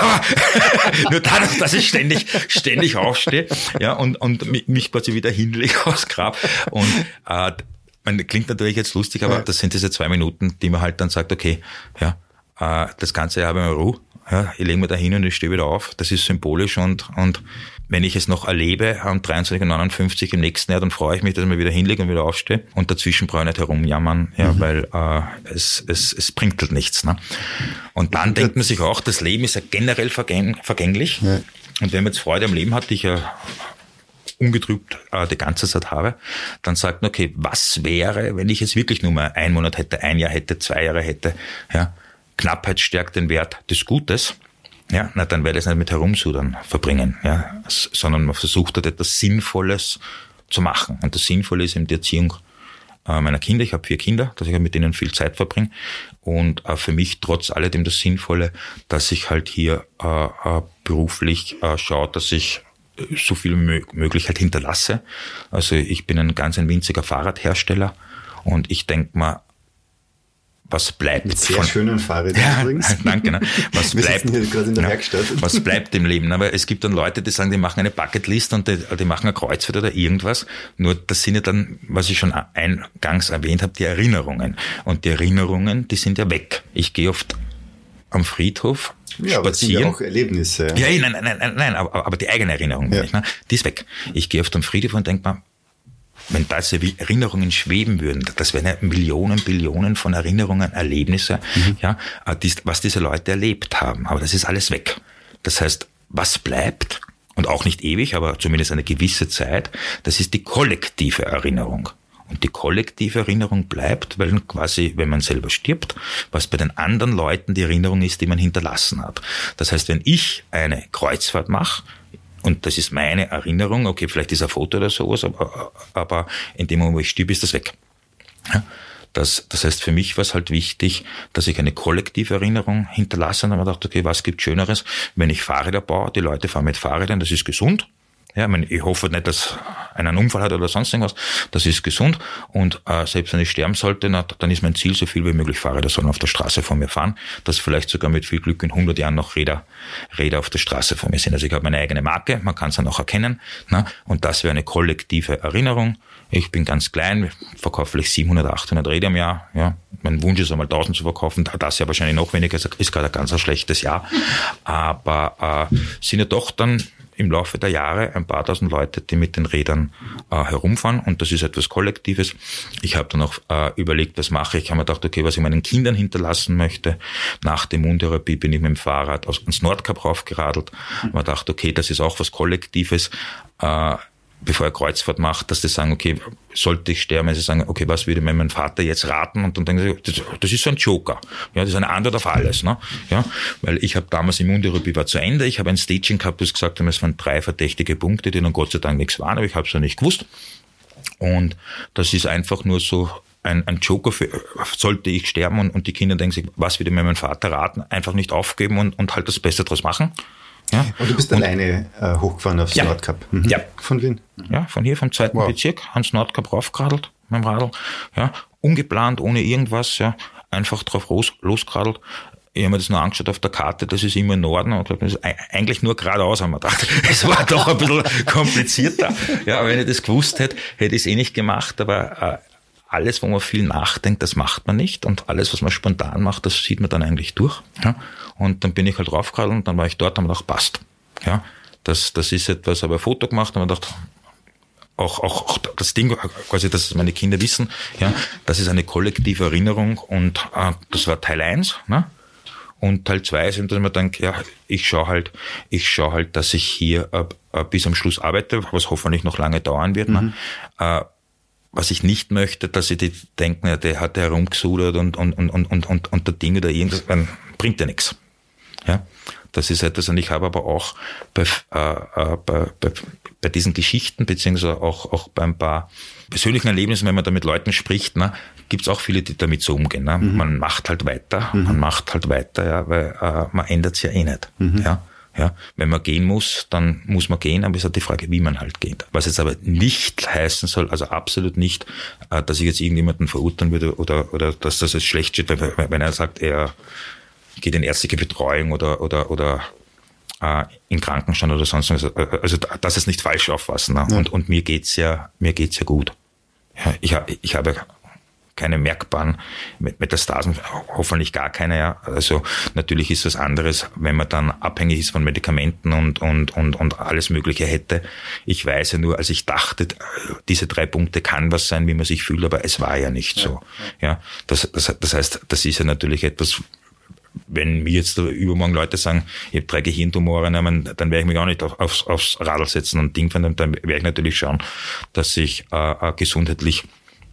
Nur dadurch, dass ich ständig ständig aufstehe, ja, und und mich quasi wieder hinlege aufs Grab. Und äh, man klingt natürlich jetzt lustig, aber ja, das sind diese zwei Minuten, die man halt dann sagt, okay, ja, äh, das ganze Jahr habe ich mal Ruhe. Ja, ich lege mir da hin und ich stehe wieder auf. Das ist symbolisch und, und wenn ich es noch erlebe am dreiundzwanzig Uhr neunundfünfzig im nächsten Jahr, dann freue ich mich, dass ich mir wieder hinlege und wieder aufstehe. Und dazwischen brauche ich nicht herumjammern, ja, mhm. weil äh, es, es, es bringt halt nichts. Ne? Und dann denkt man sich auch, das Leben ist ja generell vergäng, vergänglich. Ja. Und wenn man jetzt Freude am Leben hat, die ich ja ungetrübt äh, die ganze Zeit habe, dann sagt man, okay, was wäre, wenn ich jetzt wirklich nur mal einen Monat hätte, ein Jahr hätte, zwei Jahre hätte, ja, Knappheit stärkt den Wert des Gutes, ja, na, dann werde ich es nicht mit Herumsudern verbringen, ja, sondern man versucht halt etwas Sinnvolles zu machen. Und das Sinnvolle ist eben die Erziehung äh, meiner Kinder. Ich habe vier Kinder, dass ich halt mit denen viel Zeit verbringe. Und äh, für mich trotz alledem das Sinnvolle, dass ich halt hier äh, äh, beruflich äh, schaue, dass ich so viel wie möglich halt hinterlasse. Also ich bin ein ganz ein winziger Fahrradhersteller und ich denke mal, was bleibt mit sehr von, schönen Fahrrädern ja, übrigens. Danke. Ne? Was Wir bleibt, sitzen hier gerade in der ja, Werkstatt. Was bleibt im Leben? Aber es gibt dann Leute, die sagen, die machen eine Bucketlist und die, die machen ein Kreuzfahrt oder irgendwas. Nur das sind ja dann, was ich schon eingangs erwähnt habe, die Erinnerungen. Und die Erinnerungen, die sind ja weg. Ich gehe oft am Friedhof ja, aber spazieren. Das sind ja auch Erlebnisse. Ja, ja nein, nein, nein, nein, aber, aber die eigene Erinnerung, ja. ich, ne? Die ist weg. Ich gehe oft am Friedhof und denke mir, wenn da jetzt Erinnerungen schweben würden, das wären ja Millionen, Billionen von Erinnerungen, Erlebnisse, mhm. ja, was diese Leute erlebt haben. Aber das ist alles weg. Das heißt, was bleibt, und auch nicht ewig, aber zumindest eine gewisse Zeit, das ist die kollektive Erinnerung. Und die kollektive Erinnerung bleibt, weil quasi, wenn man selber stirbt, was bei den anderen Leuten die Erinnerung ist, die man hinterlassen hat. Das heißt, wenn ich eine Kreuzfahrt mache, und das ist meine Erinnerung, okay, vielleicht ist ein Foto oder sowas, aber, aber in dem Moment, wo ich stirb, ist das weg. Ja, das, das heißt, für mich war es halt wichtig, dass ich eine kollektive Erinnerung hinterlasse. Und dann habe ich gedacht, okay, was gibt Schöneres, wenn ich Fahrräder baue, die Leute fahren mit Fahrrädern, das ist gesund. Ja, ich, meine, ich hoffe nicht, dass einer einen Unfall hat oder sonst irgendwas. Das ist gesund. Und äh, selbst wenn ich sterben sollte, na, dann ist mein Ziel, so viel wie möglich Fahrräder sollen auf der Straße vor mir fahren, dass vielleicht sogar mit viel Glück in hundert Jahren noch Räder, Räder auf der Straße vor mir sind. Also ich habe meine eigene Marke, man kann es dann auch erkennen. Na, und das wäre eine kollektive Erinnerung. Ich bin ganz klein, verkaufe vielleicht siebenhundert, achthundert Räder im Jahr. Ja, mein Wunsch ist einmal tausend zu verkaufen. Das ja wahrscheinlich noch weniger, ist gerade ein ganz schlechtes Jahr. Aber äh, sind ja doch dann im Laufe der Jahre ein paar tausend Leute, die mit den Rädern äh, herumfahren und das ist etwas Kollektives. Ich habe dann auch äh, überlegt, was mache ich. Ich habe mir gedacht, okay, was ich meinen Kindern hinterlassen möchte. Nach der Immuntherapie bin ich mit dem Fahrrad ans Nordkap raufgeradelt. Mhm. Ich habe gedacht, okay, das ist auch was Kollektives. Äh, bevor er Kreuzfahrt macht, dass die sagen, okay, sollte ich sterben, wenn sie sagen, okay, was würde mir mein Vater jetzt raten? Und dann denken sie, das, das ist so ein Joker. Ja, das ist eine Antwort auf alles, ne? Ja, weil ich habe damals Immuntherapie war zu Ende, ich habe ein Staging gehabt, das gesagt haben, es waren drei verdächtige Punkte, die dann Gott sei Dank nichts waren, aber ich habe es ja nicht gewusst. Und das ist einfach nur so ein, ein Joker für, sollte ich sterben und, und die Kinder denken sich, was würde mir mein Vater raten? Einfach nicht aufgeben und, und halt das Beste draus machen. Ja. Und du bist und, alleine äh, hochgefahren aufs ja. Nordkap? Mhm. Ja. Von Wien? Ja, von hier, vom zweiten wow. Bezirk, ans Nordkap raufgeradelt mit dem Radl. Ja, ungeplant, ohne irgendwas, ja, einfach drauf los, losgeradelt. Ich habe mir das nur angeschaut auf der Karte, das ist immer im Norden. Und das ist eigentlich nur geradeaus, haben wir gedacht. Es war doch ein bisschen komplizierter. Ja, aber wenn ich das gewusst hätte, hätte ich es eh nicht gemacht. Aber äh, alles, wo man viel nachdenkt, das macht man nicht. Und alles, was man spontan macht, das sieht man dann eigentlich durch. Ja. Und dann bin ich halt raufgeradelt und dann war ich dort und habe gedacht, passt. Ja, das, das ist etwas, habe ein Foto gemacht und habe gedacht, auch, auch, auch das Ding, quasi, dass meine Kinder wissen, ja, das ist eine kollektive Erinnerung und äh, das war Teil eins, ne? Und Teil zwei ist, dass man denkt, ja, ich schaue halt, ich schaue halt, dass ich hier äh, bis am Schluss arbeite, was hoffentlich noch lange dauern wird, mhm. ne? Äh, was ich nicht möchte, dass sie die denken, ja, der hat herumgesudert und, und, und, und, und, und, und der Ding oder irgendwas, dann bringt ja nichts. Ja, das ist etwas, und ich habe aber auch bei, äh, bei, bei, bei diesen Geschichten, beziehungsweise auch, auch bei ein paar persönlichen Erlebnissen, wenn man da mit Leuten spricht, ne, gibt es auch viele, die damit so umgehen. Ne? Mhm. Man macht halt weiter, mhm. man macht halt weiter, ja, weil äh, man ändert es ja eh nicht. Mhm. Ja. Ja, wenn man gehen muss, dann muss man gehen, aber es ist halt die Frage, wie man halt geht. Was jetzt aber nicht heißen soll, also absolut nicht, dass ich jetzt irgendjemanden verurteilen würde oder, oder dass das jetzt schlecht steht, wenn er sagt, er geht in ärztliche Betreuung oder, oder, oder äh, in Krankenstand oder sonst was. Also das ist nicht falsch auffassen. Ne? Ja. Und, und mir geht's ja, mir geht's ja gut. Ja, ich, ich habe keine merkbaren Metastasen, hoffentlich gar keine. Ja. Also natürlich ist was anderes, wenn man dann abhängig ist von Medikamenten und, und, und, und alles Mögliche hätte. Ich weiß ja nur, als ich dachte, diese drei Punkte kann was sein, wie man sich fühlt, aber es war ja nicht so. Ja, das, das, das heißt, das ist ja natürlich etwas, wenn mir jetzt übermorgen Leute sagen, ich habe drei Gehirntumore, dann werde ich mich auch nicht aufs, aufs Radl setzen und Ding finden, dann werde ich natürlich schauen, dass ich äh, gesundheitlich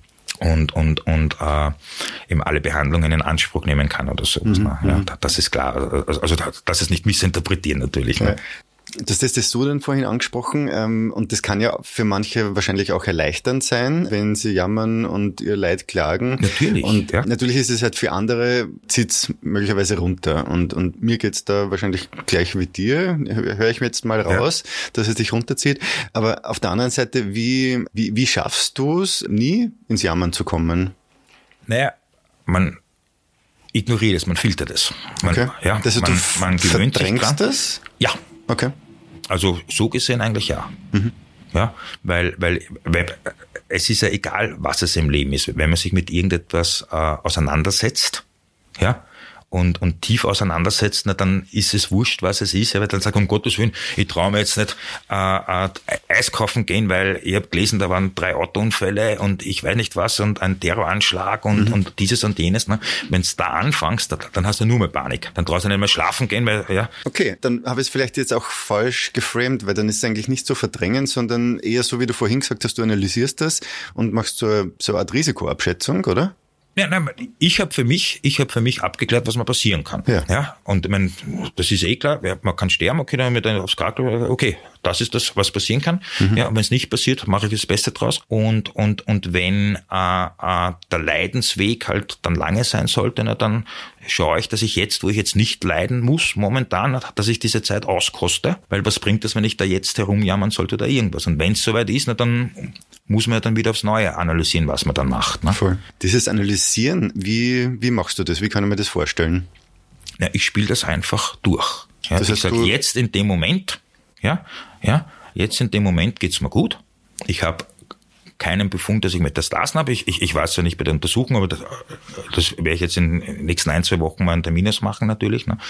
und und und äh, eben alle Behandlungen in Anspruch nehmen kann oder so. Mhm. Ja, das ist klar. Also, also das ist nicht missinterpretieren natürlich. Ne? Das hast du dann vorhin angesprochen, ähm, und das kann ja für manche wahrscheinlich auch erleichternd sein, wenn sie jammern und ihr Leid klagen. Natürlich. Und ja. natürlich ist es halt für andere, zieht's möglicherweise runter. Und, und mir geht's da wahrscheinlich gleich wie dir, höre ich mir jetzt mal raus, ja. dass es dich runterzieht. Aber auf der anderen Seite, wie, wie, wie schaffst du es, nie ins Jammern zu kommen? Naja, man ignoriert es, man filtert es. Man, okay. ja, das heißt, man, du man gewöhnt sich dran. Das? Ja. Okay. Also so gesehen eigentlich ja. Mhm. Ja, weil, weil, weil es ist ja egal, was es im Leben ist. Wenn man sich mit irgendetwas äh, auseinandersetzt, ja, und, und tief auseinandersetzt, na, dann ist es wurscht, was es ist. Aber dann sagt um Gottes Willen, ich traue mir jetzt nicht äh, äh, Eis kaufen gehen, weil ich habe gelesen, da waren drei Autounfälle und ich weiß nicht was und ein Terroranschlag und, mhm. und dieses und jenes. Ne? Wenn du da anfängst, dann, dann hast du nur mehr Panik. Dann traust du nicht mehr schlafen gehen, weil, ja. Okay, dann habe ich es vielleicht jetzt auch falsch geframed, weil dann ist es eigentlich nicht so verdrängen, sondern eher so, wie du vorhin gesagt hast, du analysierst das und machst so, so eine Art Risikoabschätzung, oder? Ja, nein, ich habe für mich, ich habe für mich abgeklärt, was mal passieren kann. Ja. Ja, und ich mein, das ist eh klar, man kann sterben, okay, dann mit einem aufs Grab, okay, das ist das, was passieren kann. Mhm. Ja, wenn es nicht passiert, mache ich das Beste draus. Und und und wenn äh, äh, der Leidensweg halt dann lange sein sollte, na, dann schaue ich, dass ich jetzt, wo ich jetzt nicht leiden muss, momentan, dass ich diese Zeit auskoste, weil was bringt das, wenn ich da jetzt herumjammern sollte oder irgendwas? Und wenn es soweit ist, na, dann muss man ja dann wieder aufs Neue analysieren, was man dann macht. Ne? Voll. Dieses Analysieren, wie wie machst du das? Wie kann ich mir das vorstellen? Ja, ich spiele das einfach durch. Ja, das heißt, ich sage, jetzt in dem Moment, ja, ja, jetzt in dem Moment geht's mir gut. Ich habe keinen Befund, dass ich Metastasen habe. Ich, ich, ich weiß ja nicht bei der Untersuchung, aber das, das werde ich jetzt in den nächsten ein, zwei Wochen mal einen Termin ausmachen natürlich. Ne?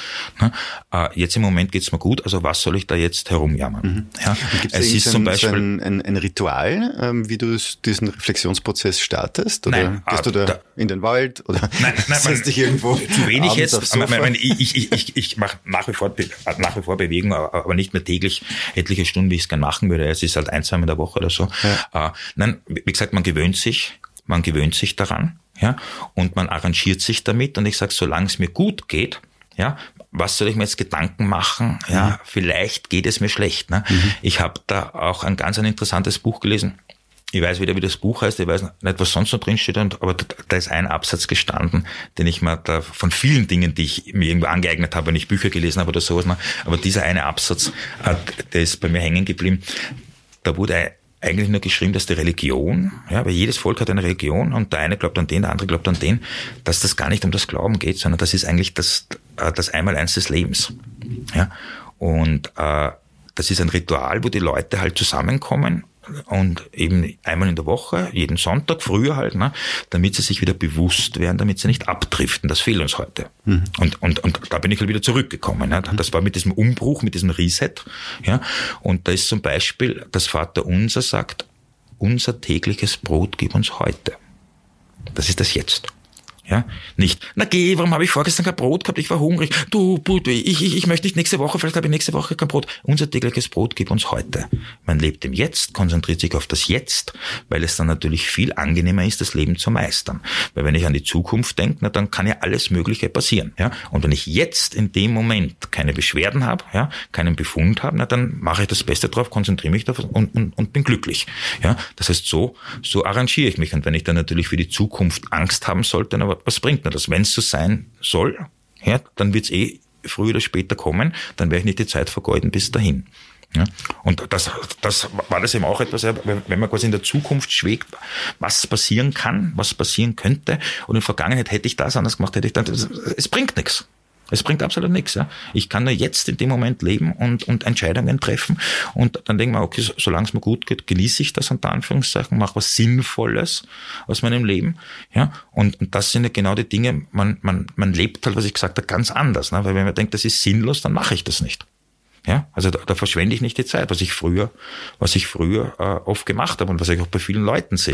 Jetzt im Moment geht's mir gut, also was soll ich da jetzt herumjammern? Mhm. Ja? Gibt es ist ein, zum Beispiel, so ein, ein, ein Ritual, ähm, wie du diesen Reflexionsprozess startest? Oder nein, gehst du da, da in den Wald? Oder nein, nein, man, dich irgendwo zu wenig jetzt. Man, man, ich ich, ich, ich mache nach wie vor nach wie vor Bewegung, aber nicht mehr täglich etliche Stunden, wie ich es gerne machen würde. Es ist halt ein, zweimal in der Woche oder so. Ja. Äh, nein, wie gesagt, man gewöhnt sich, man gewöhnt sich daran, ja, und man arrangiert sich damit. Und ich sage, solange es mir gut geht, ja, was soll ich mir jetzt Gedanken machen? Ja, mhm. vielleicht geht es mir schlecht. Ne? Mhm. Ich habe da auch ein ganz ein interessantes Buch gelesen. Ich weiß wieder, wie das Buch heißt, ich weiß nicht, was sonst noch drin steht, aber da ist ein Absatz gestanden, den ich mir da von vielen Dingen, die ich mir irgendwo angeeignet habe, wenn ich Bücher gelesen habe oder sowas, aber dieser eine Absatz, der ist bei mir hängen geblieben. Da wurde eigentlich nur geschrieben, dass die Religion, ja, weil jedes Volk hat eine Religion und der eine glaubt an den, der andere glaubt an den, dass das gar nicht um das Glauben geht, sondern das ist eigentlich das, das Einmaleins des Lebens. Ja, und äh, das ist ein Ritual, wo die Leute halt zusammenkommen und eben einmal in der Woche, jeden Sonntag, früher halt, ne, damit sie sich wieder bewusst werden, damit sie nicht abdriften. Das fehlt uns heute. Mhm. Und, und, und da bin ich halt wieder zurückgekommen. Ne. Das war mit diesem Umbruch, mit diesem Reset. Ja. Und da ist zum Beispiel, das Vaterunser sagt, unser tägliches Brot gib uns heute. Das ist das Jetzt. Ja, nicht, na geh, warum habe ich vorgestern kein Brot gehabt, ich war hungrig, du, du ich, ich, ich möchte nicht nächste Woche, vielleicht habe ich nächste Woche kein Brot. Unser tägliches Brot gib uns heute. Man lebt im Jetzt, konzentriert sich auf das Jetzt, weil es dann natürlich viel angenehmer ist, das Leben zu meistern. Weil wenn ich an die Zukunft denke, na, dann kann ja alles Mögliche passieren. Ja, und wenn ich jetzt in dem Moment keine Beschwerden habe, ja, keinen Befund habe, na, dann mache ich das Beste drauf, konzentriere mich darauf und, und, und bin glücklich. Ja, das heißt, so, so arrangiere ich mich. Und wenn ich dann natürlich für die Zukunft Angst haben sollte, aber was bringt mir das? Wenn es so sein soll, ja, dann wird es eh früher oder später kommen, dann werde ich nicht die Zeit vergeuden bis dahin. Ja, und das, das war das eben auch etwas, wenn man quasi in der Zukunft schwebt, was passieren kann, was passieren könnte, und in der Vergangenheit hätte ich das anders gemacht, hätte ich das, es bringt nichts. Es bringt absolut nichts. Ja. Ich kann nur jetzt in dem Moment leben und, und Entscheidungen treffen. Und dann denke ich mir, okay, so, solange es mir gut geht, genieße ich das unter Anführungszeichen, mache was Sinnvolles aus meinem Leben. Ja. Und, und das sind ja genau die Dinge, man, man, man lebt halt, was ich gesagt habe, ganz anders. Ne? Weil wenn man denkt, das ist sinnlos, dann mache ich das nicht. Ja, also da, da verschwende ich nicht die Zeit, was ich früher, was ich früher äh, oft gemacht habe und was ich auch bei vielen Leuten sehe.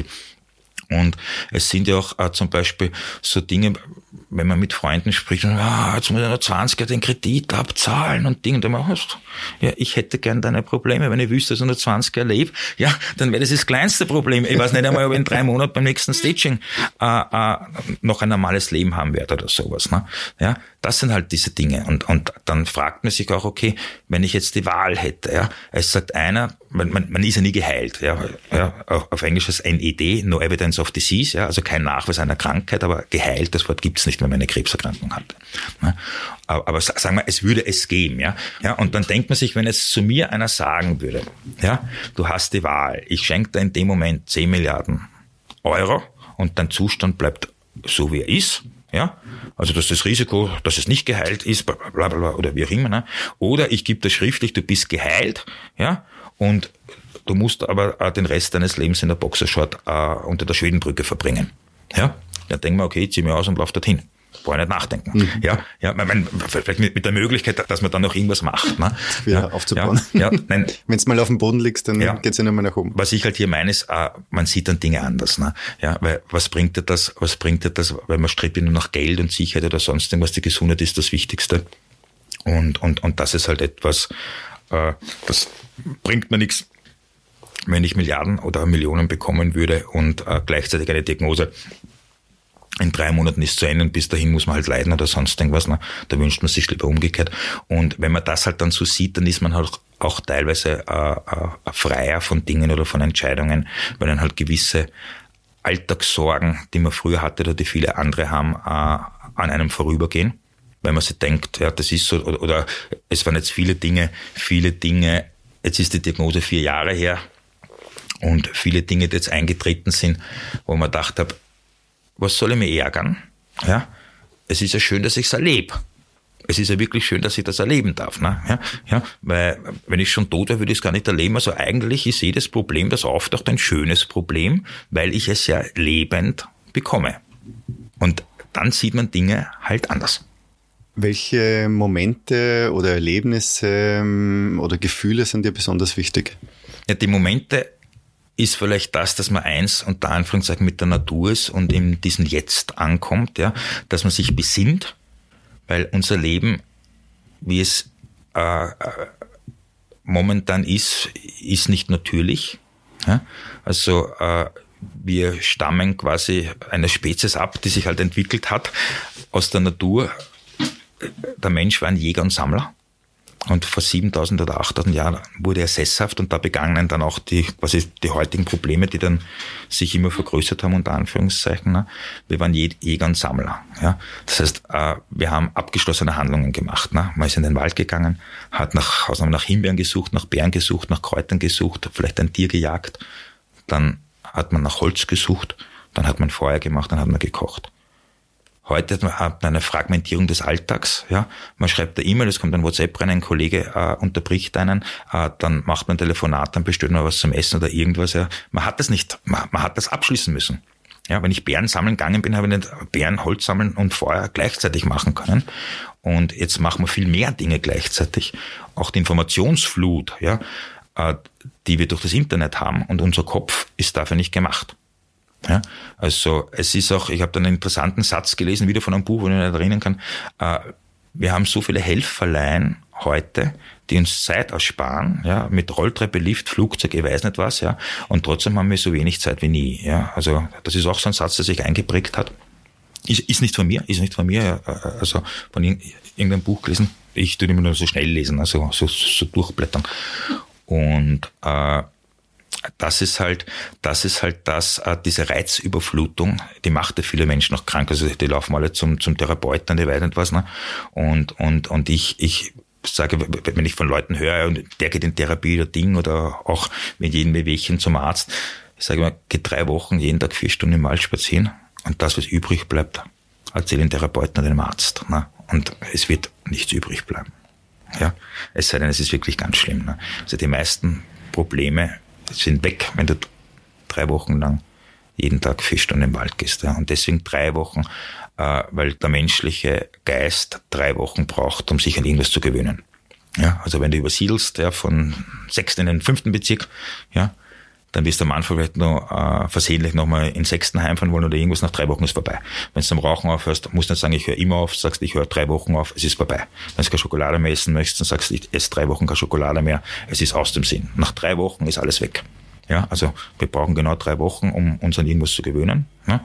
Und es sind ja auch äh, zum Beispiel so Dinge, wenn man mit Freunden spricht, ah, jetzt muss ich noch zwanzig den Kredit abzahlen und Dinge. Und dann machst ja, ich hätte gern deine Probleme. Wenn ich wüsste, dass ich noch zwanzig lebe, ja, dann wäre das das kleinste Problem. Ich weiß nicht einmal, ob ich in drei Monaten beim nächsten Staging äh, äh, noch ein normales Leben haben werde oder sowas. Ne? Ja, das sind halt diese Dinge. Und, und dann fragt man sich auch, okay, wenn ich jetzt die Wahl hätte, ja, es sagt einer, man, man, man ist ja nie geheilt, ja, ja, auf Englisch ist N E D, No Evidence of Disease, ja, also kein Nachweis einer Krankheit, aber geheilt, das Wort gibt's nicht, wenn man eine Krebserkrankung hatte. Ja, aber, aber sagen wir, es würde es geben, ja, ja, und dann denkt man sich, wenn jetzt zu mir einer sagen würde, ja, du hast die Wahl, ich schenke dir in dem Moment zehn Milliarden Euro und dein Zustand bleibt so, wie er ist, ja, also dass das Risiko, dass es nicht geheilt ist, bla bla bla, oder wie auch immer, ne? Oder ich gebe dir schriftlich, du bist geheilt, ja, und du musst aber äh, den Rest deines Lebens in der Boxershort äh, unter der Schwedenbrücke verbringen. Ja, dann denken wir, okay, zieh mir aus und lauf dorthin. Brauche nicht nachdenken. Mhm. Ja, ja, man, man, vielleicht mit, mit der Möglichkeit, dass man dann noch irgendwas macht. Ne? Wieder ja, aufzubauen. Ja, ja, nein. Wenn es mal auf dem Boden liegst, dann ja. geht's ja nicht mehr nach oben. Was ich halt hier meine, ist, äh, man sieht dann Dinge anders. Ne? Ja, weil was bringt dir das, was bringt dir das, weil man strebt nur nach Geld und Sicherheit oder sonst irgendwas, die Gesundheit ist das Wichtigste. Und, und, und das ist halt etwas, äh, das bringt mir nichts, wenn ich Milliarden oder Millionen bekommen würde und äh, gleichzeitig eine Diagnose in drei Monaten ist zu Ende und bis dahin muss man halt leiden oder sonst irgendwas. Ne? Da wünscht man sich lieber umgekehrt. Und wenn man das halt dann so sieht, dann ist man halt auch teilweise äh, äh, freier von Dingen oder von Entscheidungen, weil dann halt gewisse Alltagssorgen, die man früher hatte oder die viele andere haben, äh, an einem vorübergehen. Weil man sich denkt, ja, das ist so, oder, oder es waren jetzt viele Dinge, viele Dinge, jetzt ist die Diagnose vier Jahre her und viele Dinge, die jetzt eingetreten sind, wo man gedacht habe, was soll ich mich ärgern? Ja, es ist ja schön, dass ich es erlebe. es ist ja wirklich schön, dass ich das erleben darf. Ne? Ja, ja, weil wenn ich schon tot wäre, würde ich es gar nicht erleben. Also eigentlich ist jedes Problem, das auftaucht, ein schönes Problem, weil ich es ja lebend bekomme. Und dann sieht man Dinge halt anders. Welche Momente oder Erlebnisse oder Gefühle sind dir besonders wichtig? Ja, die Momente ist vielleicht das, dass man eins unter Anführungszeichen mit der Natur ist und in diesen Jetzt ankommt, ja, dass man sich besinnt, weil unser Leben, wie es äh, momentan ist, ist nicht natürlich. Ja? Also äh, wir stammen quasi einer Spezies ab, die sich halt entwickelt hat aus der Natur. Der Mensch war ein Jäger und Sammler und vor siebentausend oder achttausend Jahren wurde er sesshaft und da begannen dann auch die quasi die heutigen Probleme, die dann sich immer vergrößert haben, unter Anführungszeichen. Ne? Wir waren Jäger und Sammler. Ja? Das heißt, äh, wir haben abgeschlossene Handlungen gemacht. Ne? Man ist in den Wald gegangen, hat nach, nach Himbeeren gesucht, nach Beeren gesucht, nach Kräutern gesucht, vielleicht ein Tier gejagt, dann hat man nach Holz gesucht, dann hat man Feuer gemacht, dann hat man gekocht. Heute hat man eine Fragmentierung des Alltags. Ja, man schreibt eine E-Mail, es kommt ein WhatsApp rein, ein Kollege äh, unterbricht einen, äh, dann macht man ein Telefonat, dann bestellt man was zum Essen oder irgendwas. Ja. Man hat das nicht, man, man hat das abschließen müssen. Ja, wenn ich Beeren sammeln gegangen bin, habe ich nicht Beeren, Holz sammeln und Feuer gleichzeitig machen können. Und jetzt machen wir viel mehr Dinge gleichzeitig. Auch die Informationsflut, ja, äh, die wir durch das Internet haben und unser Kopf ist dafür nicht gemacht. Ja, also es ist auch, ich habe dann einen interessanten Satz gelesen, wieder von einem Buch, wo ich mich nicht erinnern kann, äh, wir haben so viele Helferlein heute, die uns Zeit aussparen, ja, mit Rolltreppe, Lift, Flugzeug, ich weiß nicht was, ja, und trotzdem haben wir so wenig Zeit wie nie, ja, also das ist auch so ein Satz, der sich eingeprägt hat. Ist, ist nicht von mir, ist nicht von mir, also von irgendeinem Buch gelesen, ich tue immer nur so schnell lesen, also so, so durchblättern und äh, Das ist halt, das ist halt das, diese Reizüberflutung, die macht ja viele Menschen noch krank. Also die laufen alle zum, zum Therapeuten, die weiß nicht was, ne? Und, und, und ich, ich sage, wenn ich von Leuten höre, und der geht in Therapie oder Ding oder auch mit jedem Wehwehchen zum Arzt, ich sage immer, geh drei Wochen jeden Tag vier Stunden im Wald spazieren und das, was übrig bleibt, erzähl den Therapeuten oder dem Arzt, ne? Und es wird nichts übrig bleiben. Ja? Es sei denn, es ist wirklich ganz schlimm, ne? Also die meisten Probleme sind weg, wenn du drei Wochen lang jeden Tag vier Stunden im Wald gehst. Ja. Und deswegen drei Wochen, äh, weil der menschliche Geist drei Wochen braucht, um sich an irgendwas zu gewöhnen. Ja, also wenn du übersiedelst, ja, von sechsten in den fünften Bezirk, ja, dann wirst du am Anfang vielleicht noch äh, versehentlich nochmal in den sechsten heimfahren wollen oder irgendwas, nach drei Wochen ist vorbei. Wenn du am Rauchen aufhörst, musst du nicht sagen, ich höre immer auf, sagst, ich höre drei Wochen auf, es ist vorbei. Wenn du keine Schokolade mehr essen möchtest, dann sagst du, ich esse drei Wochen keine Schokolade mehr, es ist aus dem Sinn. Nach drei Wochen ist alles weg. Ja, also wir brauchen genau drei Wochen, um uns an irgendwas zu gewöhnen. Ja?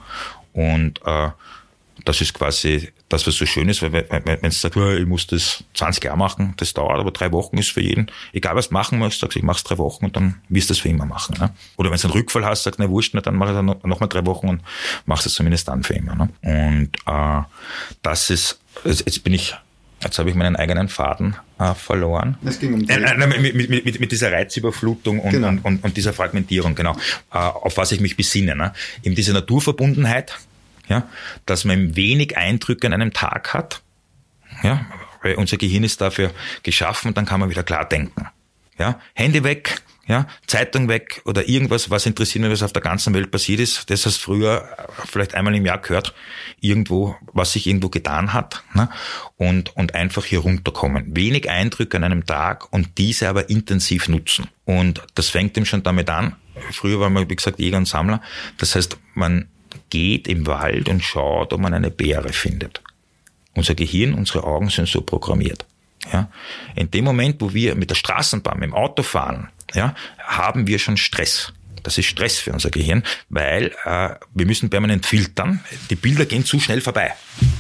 Und äh, das ist quasi das, was so schön ist, weil wenn, wenn du sagst, ich muss das zwanzig Jahre machen, das dauert, aber drei Wochen ist für jeden, egal was du machen möchtest, sagst, ich mach's drei Wochen und dann wirst du das für immer machen. Ne? Oder wenn du einen Rückfall hast, sagst, na wurscht, dann mach ich dann noch, noch mal drei Wochen und machst es zumindest dann für immer. Ne? Und äh, das ist, jetzt bin ich, jetzt habe ich meinen eigenen Faden äh, verloren. Es ging um äh, äh, mit, mit, mit, mit dieser Reizüberflutung und, genau. und, und, und dieser Fragmentierung, genau, äh, auf was ich mich besinne. Ne? Eben diese Naturverbundenheit, ja, dass man wenig Eindrücke an einem Tag hat, ja, weil unser Gehirn ist dafür geschaffen und dann kann man wieder klar denken. Ja, Handy weg, ja, Zeitung weg oder irgendwas, was interessiert, was auf der ganzen Welt passiert ist. Das hast du früher vielleicht einmal im Jahr gehört, irgendwo, was sich irgendwo getan hat, ne? und, und einfach hier runterkommen. Wenig Eindrücke an einem Tag und diese aber intensiv nutzen. Und das fängt eben schon damit an. Früher war man, wie gesagt, Jäger und Sammler. Das heißt, man geht im Wald und schaut, ob man eine Beere findet. Unser Gehirn, unsere Augen sind so programmiert. Ja, in dem Moment, wo wir mit der Straßenbahn, mit dem Auto fahren, ja, haben wir schon Stress. Das ist Stress für unser Gehirn, weil äh, wir müssen permanent filtern. Die Bilder gehen zu schnell vorbei.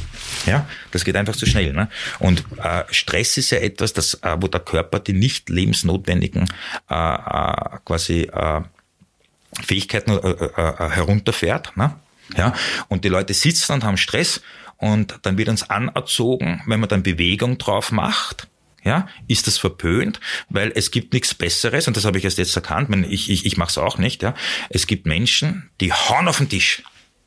Ja, das geht einfach zu schnell. Ne? Und äh, Stress ist ja etwas, das, äh, wo der Körper die nicht lebensnotwendigen äh, äh, quasi äh, Fähigkeiten äh, äh, herunterfährt. Ne? Ja, und die Leute sitzen und haben Stress. Und dann wird uns anerzogen, wenn man dann Bewegung drauf macht, ja, ist das verpönt, weil es gibt nichts Besseres, und das habe ich erst jetzt erkannt, ich, ich, ich mache es auch nicht, ja. Es gibt Menschen, die hauen auf den Tisch.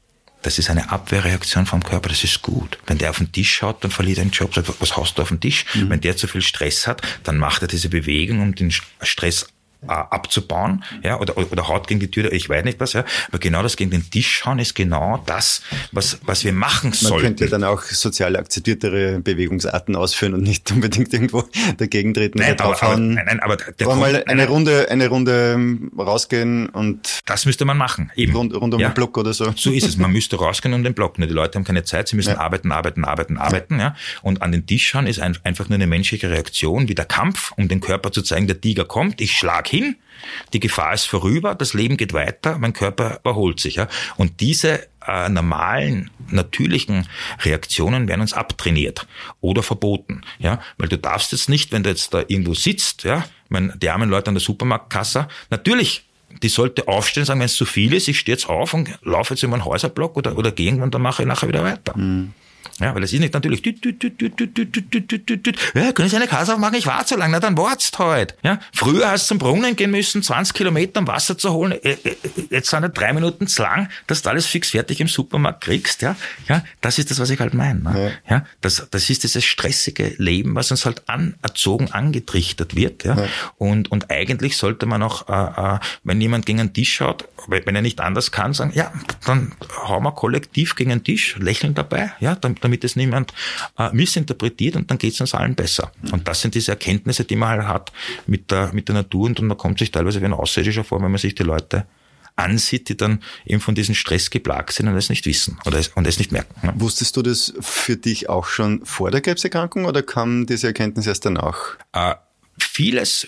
das ist eine Abwehrreaktion vom Körper, das ist gut. Wenn der auf den Tisch schaut, dann verliert er den Job, sagt, was hast du auf dem Tisch? Mhm. Wenn der zu viel Stress hat, dann macht er diese Bewegung, um den Stress abzubauen, ja, oder, oder haut gegen die Tür, ich weiß nicht was, ja, aber genau das gegen den Tisch schauen ist genau das, was, was wir machen sollten. Man könnte dann auch sozial akzeptiertere Bewegungsarten ausführen und nicht unbedingt irgendwo dagegen treten. Nein, aber, aber, nein, nein, aber, der aber mal eine Runde, eine Runde rausgehen und. Das müsste man machen, eben. Rund, rund um ja. den Block oder so. So ist es. Man müsste rausgehen um den Block. Die Leute haben keine Zeit, sie müssen ja. arbeiten, arbeiten, arbeiten, arbeiten, ja. Und an den Tisch schauen ist ein, einfach nur eine menschliche Reaktion, wie der Kampf, um den Körper zu zeigen, der Tiger kommt, ich schlag hin, die Gefahr ist vorüber, das Leben geht weiter, mein Körper erholt sich. Ja? Und diese äh, normalen, natürlichen Reaktionen werden uns abtrainiert oder verboten. Ja? Weil du darfst jetzt nicht, wenn du jetzt da irgendwo sitzt, ja, ich meine, die armen Leute an der Supermarktkasse, natürlich, die sollte aufstehen und sagen, wenn es zu viel ist, ich stehe jetzt auf und laufe jetzt über einen Häuserblock oder, oder gehe und dann mache ich nachher wieder weiter. Mhm. Ja, weil es ist nicht natürlich, düt, düt, düt, düt, düt, düt, düt, düt, düt. Ja, können Sie eine Kasse aufmachen? Ich warte so lange. Na, dann wartest halt. Ja, früher hast du zum Brunnen gehen müssen, zwanzig Kilometer um Wasser zu holen. Jetzt sind ja drei Minuten zu lang, dass du alles fix fertig im Supermarkt kriegst. Ja, ja, das ist das, was ich halt meine. Ne? Ja. ja, das, das ist dieses stressige Leben, was uns halt anerzogen, angetrichtert wird. Ja, ja. Und, und eigentlich sollte man auch, äh, äh, wenn jemand gegen einen Tisch schaut, wenn er nicht anders kann, sagen, ja, dann hauen wir kollektiv gegen den Tisch, lächeln dabei, ja, dann, damit es niemand äh, missinterpretiert und dann geht es uns allen besser. Und das sind diese Erkenntnisse, die man halt hat mit der, mit der Natur und, und man kommt sich teilweise wie ein Außerirdischer vor, wenn man sich die Leute ansieht, die dann eben von diesem Stress geplagt sind und es nicht wissen oder es, und es nicht merken. Ne? Wusstest du das für dich auch schon vor der Krebserkrankung oder kam diese Erkenntnis erst danach? Äh, vieles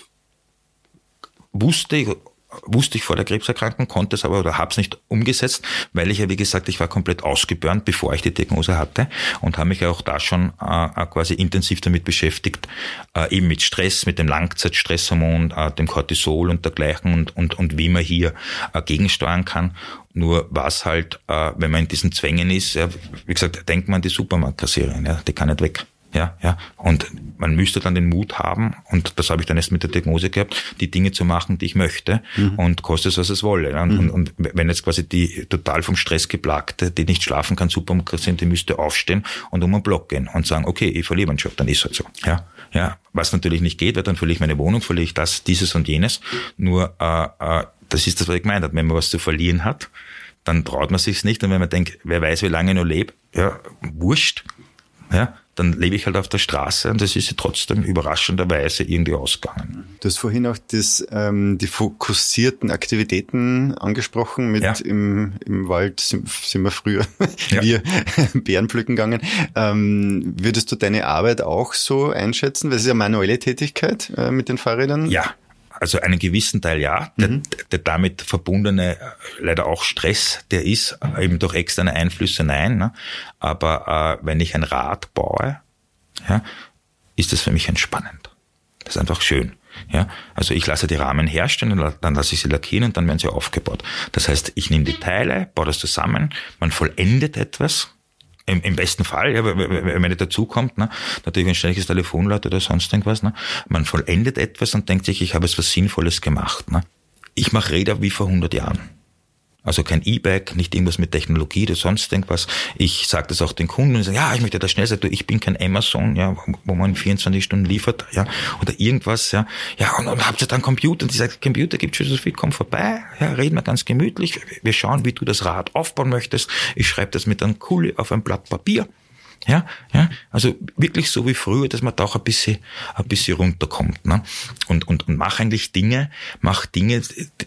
wusste ich, wusste ich vor der Krebserkrankung, konnte es aber oder habe es nicht umgesetzt, weil ich ja, wie gesagt, ich war komplett ausgeburnt, bevor ich die Diagnose hatte und habe mich ja auch da schon äh, quasi intensiv damit beschäftigt, äh, eben mit Stress, mit dem Langzeitstresshormon, äh, dem Cortisol und dergleichen und, und, und wie man hier äh, gegensteuern kann. Nur was halt, äh, wenn man in diesen Zwängen ist, ja, wie gesagt, denkt man an die Supermarktkassiererin, ja, die kann nicht weg. Ja, ja. Und man müsste dann den Mut haben, und das habe ich dann erst mit der Diagnose gehabt, die Dinge zu machen, die ich möchte, mhm. und kostet es, was es wolle. Ja. Und, mhm. und wenn jetzt quasi die total vom Stress geplagte, die nicht schlafen kann, Supermarkt sind, die müsste aufstehen und um einen Block gehen und sagen, okay, ich verliere meinen Job, dann ist halt so. Ja, ja. Was natürlich nicht geht, weil dann verliere ich meine Wohnung, verliere ich das, dieses und jenes. Nur, äh, äh, das ist das, was ich gemeint habe. Wenn man was zu verlieren hat, dann traut man sich's nicht. Und wenn man denkt, wer weiß, wie lange ich noch lebe, ja, wurscht, ja, dann lebe ich halt auf der Straße und das ist ja trotzdem überraschenderweise irgendwie ausgegangen. Du hast vorhin auch das, ähm, die fokussierten Aktivitäten angesprochen. Mit ja. im, im Wald sind, sind wir früher ja. wir Beeren pflücken gegangen. Ähm, würdest du deine Arbeit auch so einschätzen? Weil es ist ja manuelle Tätigkeit äh, mit den Fahrrädern. Ja. Also einen gewissen Teil ja, der, mhm. der damit verbundene leider auch Stress, der ist eben durch externe Einflüsse nein. Ne? Aber äh, wenn ich ein Rad baue, ja, ist das für mich entspannend. Das ist einfach schön. Ja, also ich lasse die Rahmen herstellen, dann lasse ich sie lackieren und dann werden sie aufgebaut. Das heißt, ich nehme die Teile, baue das zusammen, man vollendet etwas. Im, im besten Fall, ja, wenn man nicht dazukommt, ne, natürlich ein ständiges Telefon läutet oder sonst irgendwas, ne, man vollendet etwas und denkt sich, ich habe jetzt was Sinnvolles gemacht. Ne. Ich mache Räder wie vor hundert Jahren. Also kein E-Bike, nicht irgendwas mit Technologie oder sonst irgendwas. Ich sage das auch den Kunden und sage, ja, ich möchte das schnell sagen, ich bin kein Amazon, ja, wo man vierundzwanzig Stunden liefert, ja, oder irgendwas, ja. Ja, und, und habt ihr dann Computer? Und ich sage, Computer gibt schon so viel, komm vorbei, ja, reden wir ganz gemütlich. Wir schauen, wie du das Rad aufbauen möchtest. Ich schreibe das mit einem Kuli auf ein Blatt Papier. Ja, ja, also wirklich so wie früher, dass man da auch ein bisschen, ein bisschen runterkommt, ne? Und, und, und mach eigentlich Dinge, mach Dinge,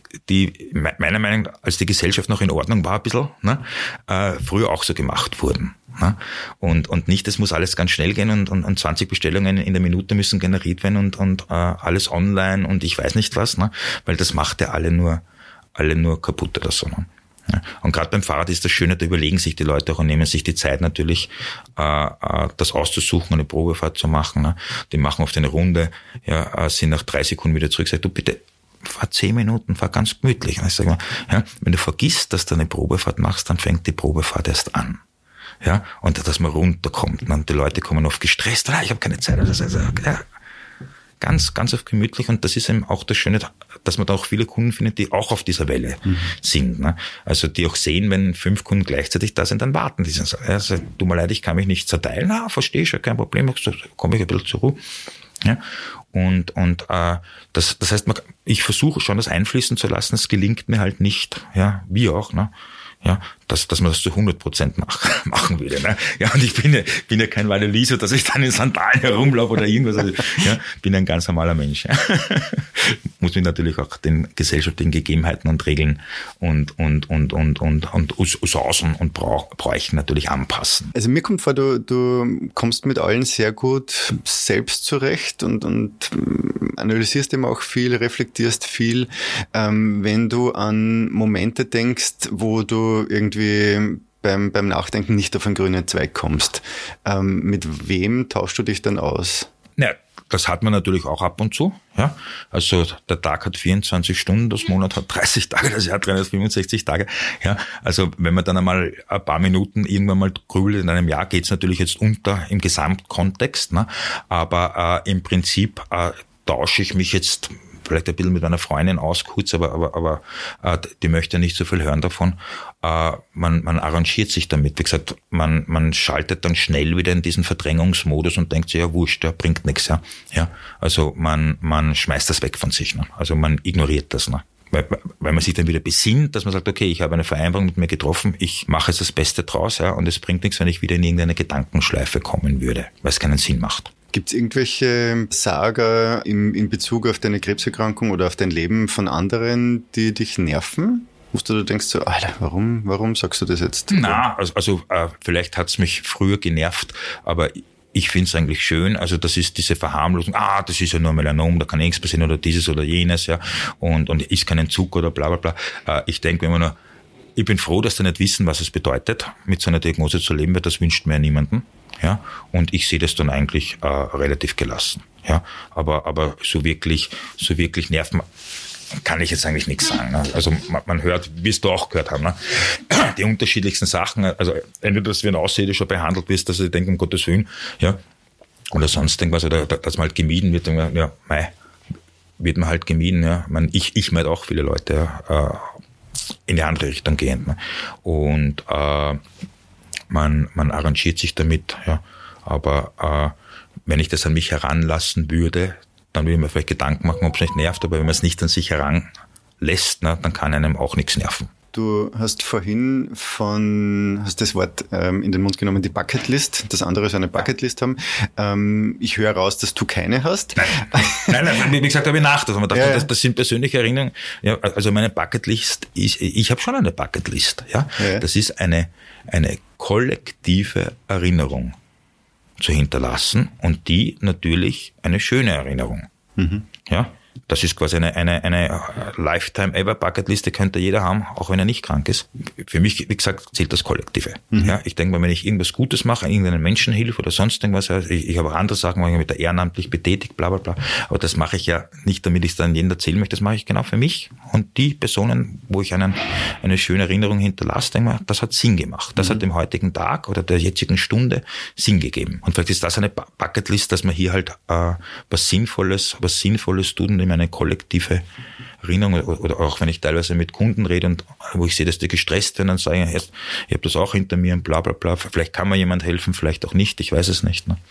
die meiner Meinung nach, als die Gesellschaft noch in Ordnung war, ein bisschen, ne, äh, früher auch so gemacht wurden, ne? Und, und nicht, das muss alles ganz schnell gehen und, und, und zwanzig Bestellungen in der Minute müssen generiert werden und, und, äh, alles online und ich weiß nicht was, ne? Weil das macht ja alle nur, alle nur kaputt oder so, ne? Ja. Und gerade beim Fahrrad ist das Schöne, da überlegen sich die Leute auch und nehmen sich die Zeit natürlich, äh, äh, das auszusuchen, eine Probefahrt zu machen. Ne? Die machen oft eine Runde, ja, äh, sind nach drei Sekunden wieder zurück, sagt du bitte, fahr zehn Minuten, fahr ganz gemütlich. Und ich sage mal, ja, wenn du vergisst, dass du eine Probefahrt machst, dann fängt die Probefahrt erst an. Ja, und dass man runterkommt. Und die Leute kommen oft gestresst, ah, ich habe keine Zeit. Also, also, ja. ganz, ganz auf gemütlich und das ist eben auch das Schöne, dass man da auch viele Kunden findet, die auch auf dieser Welle mhm. sind. Ne? Also die auch sehen, wenn fünf Kunden gleichzeitig da sind, dann warten die. Also, tut mir leid, ich kann mich nicht zerteilen. Ah, verstehe ich, ja, kein Problem, komme ich ein bisschen zur Ruhe. Ja? Und, und äh, das, das heißt, man, ich versuche schon, das einfließen zu lassen, es gelingt mir halt nicht, ja, wie auch, ne? Ja, dass, dass man das zu hundert Prozent mach, machen würde. Ne? Ja, und ich bin ja, bin ja kein Waleliso, dass ich dann in Sandalen herumlaufe oder irgendwas. Also, ja, bin ein ganz normaler Mensch. Ja. Muss mich natürlich auch den gesellschaftlichen Gegebenheiten und Regeln und, und, und, und, und, und Usancen und Bräuchen natürlich anpassen. Also mir kommt vor, du, du kommst mit allen sehr gut selbst zurecht und, und analysierst immer auch viel, reflektierst viel. Ähm, wenn du an Momente denkst, wo du irgendwie beim, beim Nachdenken nicht auf einen grünen Zweig kommst. Ähm, mit wem tauschst du dich dann aus? Ja, das hat man natürlich auch ab und zu. Ja, also der Tag hat vierundzwanzig Stunden, das Monat hat dreißig Tage, das Jahr dreihundertfünfundsechzig Tage. Ja, also wenn man dann einmal ein paar Minuten irgendwann mal grübelt in einem Jahr, geht's natürlich jetzt unter im Gesamtkontext. Ne? Aber äh, im Prinzip äh, tausche ich mich jetzt vielleicht ein bisschen mit meiner Freundin aus, kurz, aber, aber, aber äh, die möchte nicht so viel hören davon. Äh, man, man arrangiert sich damit. Wie gesagt, man, man schaltet dann schnell wieder in diesen Verdrängungsmodus und denkt sich, ja wurscht, der bringt nichts. Ja? Ja? Also man, man schmeißt das weg von sich. Ne? Also man ignoriert das. Ne? Weil, weil man sich dann wieder besinnt, dass man sagt, okay, ich habe eine Vereinbarung mit mir getroffen, ich mache jetzt das Beste draus, ja, und es bringt nichts, wenn ich wieder in irgendeine Gedankenschleife kommen würde, weil es keinen Sinn macht. Gibt es irgendwelche Sager in, in Bezug auf deine Krebserkrankung oder auf dein Leben von anderen, die dich nerven? Wo du denkst so, Alter, warum, warum sagst du das jetzt? Na, also, also äh, vielleicht hat's mich früher genervt, aber ich finde es eigentlich schön. Also das ist diese Verharmlosung, ah, das ist ja nur Melanom, da kann nichts passieren oder dieses oder jenes, ja, und und isst keinen Zucker oder bla bla bla. Äh, ich denke immer nur, ich bin froh, dass die nicht wissen, was es bedeutet, mit so einer Diagnose zu leben, weil das wünscht mir ja niemanden. Ja, und ich sehe das dann eigentlich äh, relativ gelassen. Ja, aber aber so wirklich, so wirklich nerven kann ich jetzt eigentlich nichts sagen. Ne? Also man, man hört, wie es du auch gehört haben, ne? Die unterschiedlichsten Sachen. Also entweder, dass wie ein Außerirdischer behandelt wirst, dass ich denke, um Gottes Willen, ja, oder sonst irgendwas, oder dass man halt gemieden wird. Ja, mei, wird man halt gemieden. Ja, man, ich ich meide auch viele Leute ja, äh, in die andere Richtung gehend. Ne? Und äh, Man, man arrangiert sich damit, ja. Aber äh, wenn ich das an mich heranlassen würde, dann würde ich mir vielleicht Gedanken machen, ob es nicht nervt. Aber wenn man es nicht an sich heranlässt, na, dann kann einem auch nichts nerven. Du hast vorhin von, hast das Wort ähm, in den Mund genommen, die Bucketlist. Das andere ist eine Bucketlist haben. Ähm, ich höre raus, dass du keine hast. Nein, nein, nein, wie gesagt, habe ich nach. Also man dachte, ja, das, das sind persönliche Erinnerungen. Ja, also meine Bucketlist ist, ich habe schon eine Bucketlist. Ja, ja. Das ist eine eine kollektive Erinnerung zu hinterlassen und die natürlich eine schöne Erinnerung. Mhm. Ja, das ist quasi eine, eine, eine Lifetime Ever Bucketliste, könnte jeder haben, auch wenn er nicht krank ist. Für mich, wie gesagt, zählt das Kollektive. Mhm. Ja, ich denke mal, wenn ich irgendwas Gutes mache, irgendeinen Menschen hilfe oder sonst irgendwas, ich, ich habe auch andere Sachen, ich mit der ehrenamtlich betätigt, bla bla bla, aber das mache ich ja nicht, damit ich es dann jedem erzählen möchte, das mache ich genau für mich und die Personen, wo ich einen, eine schöne Erinnerung hinterlasse, denke mal, das hat Sinn gemacht. Das mhm. hat dem heutigen Tag oder der jetzigen Stunde Sinn gegeben. Und vielleicht ist das eine Bucketlist, dass man hier halt äh, was Sinnvolles, was Sinnvolles tut und eine kollektive Erinnerung oder auch wenn ich teilweise mit Kunden rede und wo ich sehe, dass die gestresst werden, dann sage ich, ich habe das auch hinter mir und bla bla bla. Vielleicht kann mir jemand helfen, vielleicht auch nicht, ich weiß es nicht. Ne?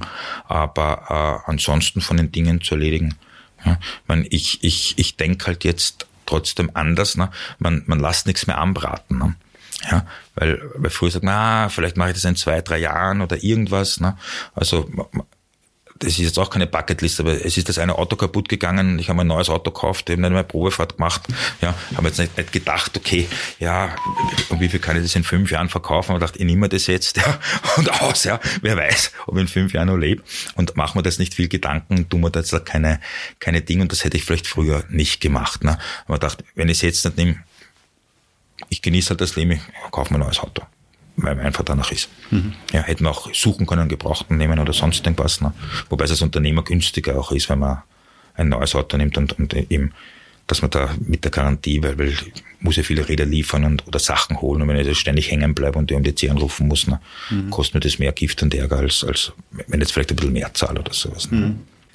Aber äh, ansonsten von den Dingen zu erledigen. Ja? Man, ich ich, ich denke halt jetzt trotzdem anders. Ne? Man, man lässt nichts mehr anbraten. Ne? Ja, weil, weil früher sagt man, ah, vielleicht mache ich das in zwei, drei Jahren oder irgendwas. Ne? Also das ist jetzt auch keine Bucketlist, aber es ist das eine Auto kaputt gegangen, ich habe ein neues Auto gekauft, eben nicht mehr Probefahrt gemacht, ja, habe jetzt nicht, nicht gedacht, okay, ja, und wie viel kann ich das in fünf Jahren verkaufen? Aber ich dachte, ich nehme mir das jetzt, ja, und aus, ja, wer weiß, ob ich in fünf Jahren noch lebe und machen wir das nicht viel Gedanken, tun wir da jetzt keine, keine Dinge und das hätte ich vielleicht früher nicht gemacht, ne, aber ich dachte, wenn ich es jetzt nicht nehme, ich genieße halt das Leben, ich kaufe mir ein neues Auto. Weil mir einfach danach ist. Mhm. Ja, hätten wir auch suchen können, Gebrauchten nehmen oder sonst irgendwas. Ne? Wobei es als Unternehmer günstiger auch ist, wenn man ein neues Auto nimmt und, und eben, dass man da mit der Garantie, weil, weil ich muss ja viele Räder liefern und oder Sachen holen und wenn ich da ständig hängen bleibe und die um die C anrufen muss, ne, mhm. kostet mir das mehr Gift und Ärger, als, als wenn ich jetzt vielleicht ein bisschen mehr zahle oder sowas. Ne? Mhm.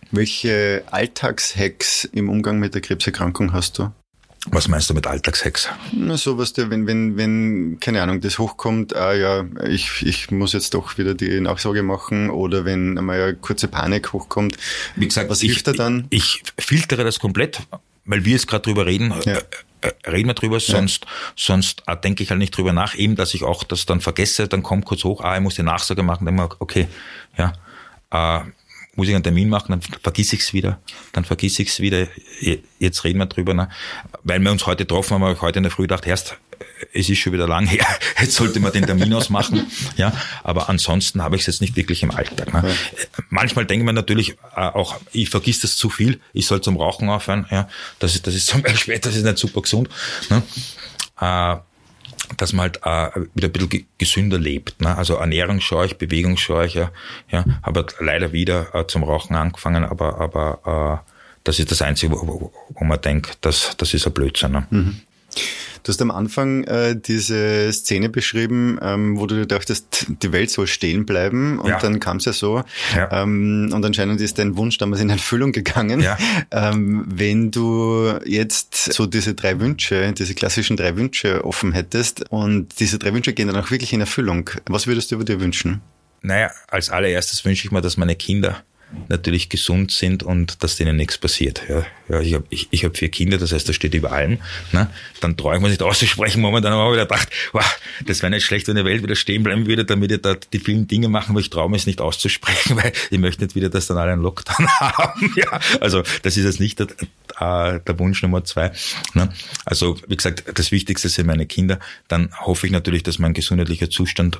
Welche Alltagshacks im Umgang mit der Krebserkrankung hast du? Was meinst du mit Alltagshacks? Na, sowas, der, wenn, wenn, wenn, keine Ahnung, das hochkommt, ah ja, ich, ich muss jetzt doch wieder die Nachsorge machen, oder wenn einmal eine kurze Panik hochkommt. Wie gesagt, was ich, hilft da dann? Ich filtere das komplett, weil wir jetzt gerade drüber reden. Ja. Äh, reden wir drüber, sonst, ja. sonst äh, denke ich halt nicht drüber nach, eben, dass ich auch das dann vergesse, dann kommt kurz hoch, ah, ich muss die Nachsorge machen, dann denke ich mir, okay, ja, äh, muss ich einen Termin machen, dann vergiss ich's wieder, dann vergiss ich's wieder, jetzt reden wir drüber, ne? Weil wir uns heute getroffen haben, habe ich heute in der Früh gedacht, erst, es ist schon wieder lang her, jetzt sollte man den Termin ausmachen, ja, aber ansonsten habe ich es jetzt nicht wirklich im Alltag. Ne? Ja. Manchmal denke ich mir natürlich äh, auch, ich vergiss das zu viel, ich soll zum Rauchen aufhören, ja, das ist, das ist zum Beispiel, das ist nicht super gesund, ne? Äh, dass man halt äh, wieder ein bisschen gesünder lebt. Ne? Also ernährungsscheuch, bewegungsscheuch, ja, ja, habe leider wieder äh, zum Rauchen angefangen, aber aber äh, das ist das Einzige, wo, wo, wo man denkt, das, das ist ein Blödsinn. Ne? Mhm. Du hast am Anfang äh, diese Szene beschrieben, ähm, wo du dir dachtest, die Welt soll stehen bleiben, und ja. dann kam es ja so. Ja. Ähm, und anscheinend ist dein Wunsch damals in Erfüllung gegangen. Ja. Ähm, wenn du jetzt so diese drei Wünsche, diese klassischen drei Wünsche offen hättest, und diese drei Wünsche gehen dann auch wirklich in Erfüllung, was würdest du über dir wünschen? Naja, als allererstes wünsche ich mir, dass meine Kinder natürlich gesund sind und dass denen nichts passiert. Ja, ja, ich habe ich, ich hab vier Kinder, das heißt, das steht über allem. Ne? Dann traue ich mir nicht auszusprechen, momentan habe ich wieder gedacht, wow, das wäre nicht schlecht, wenn die Welt wieder stehen bleiben würde, damit ich da die vielen Dinge machen, aber ich traue mir es nicht auszusprechen, weil ich möchte nicht wieder, dass dann alle einen Lockdown haben. Ja, also das ist jetzt nicht der, der Wunsch Nummer zwei. Ne? Also wie gesagt, das Wichtigste sind meine Kinder. Dann hoffe ich natürlich, dass mein gesundheitlicher Zustand,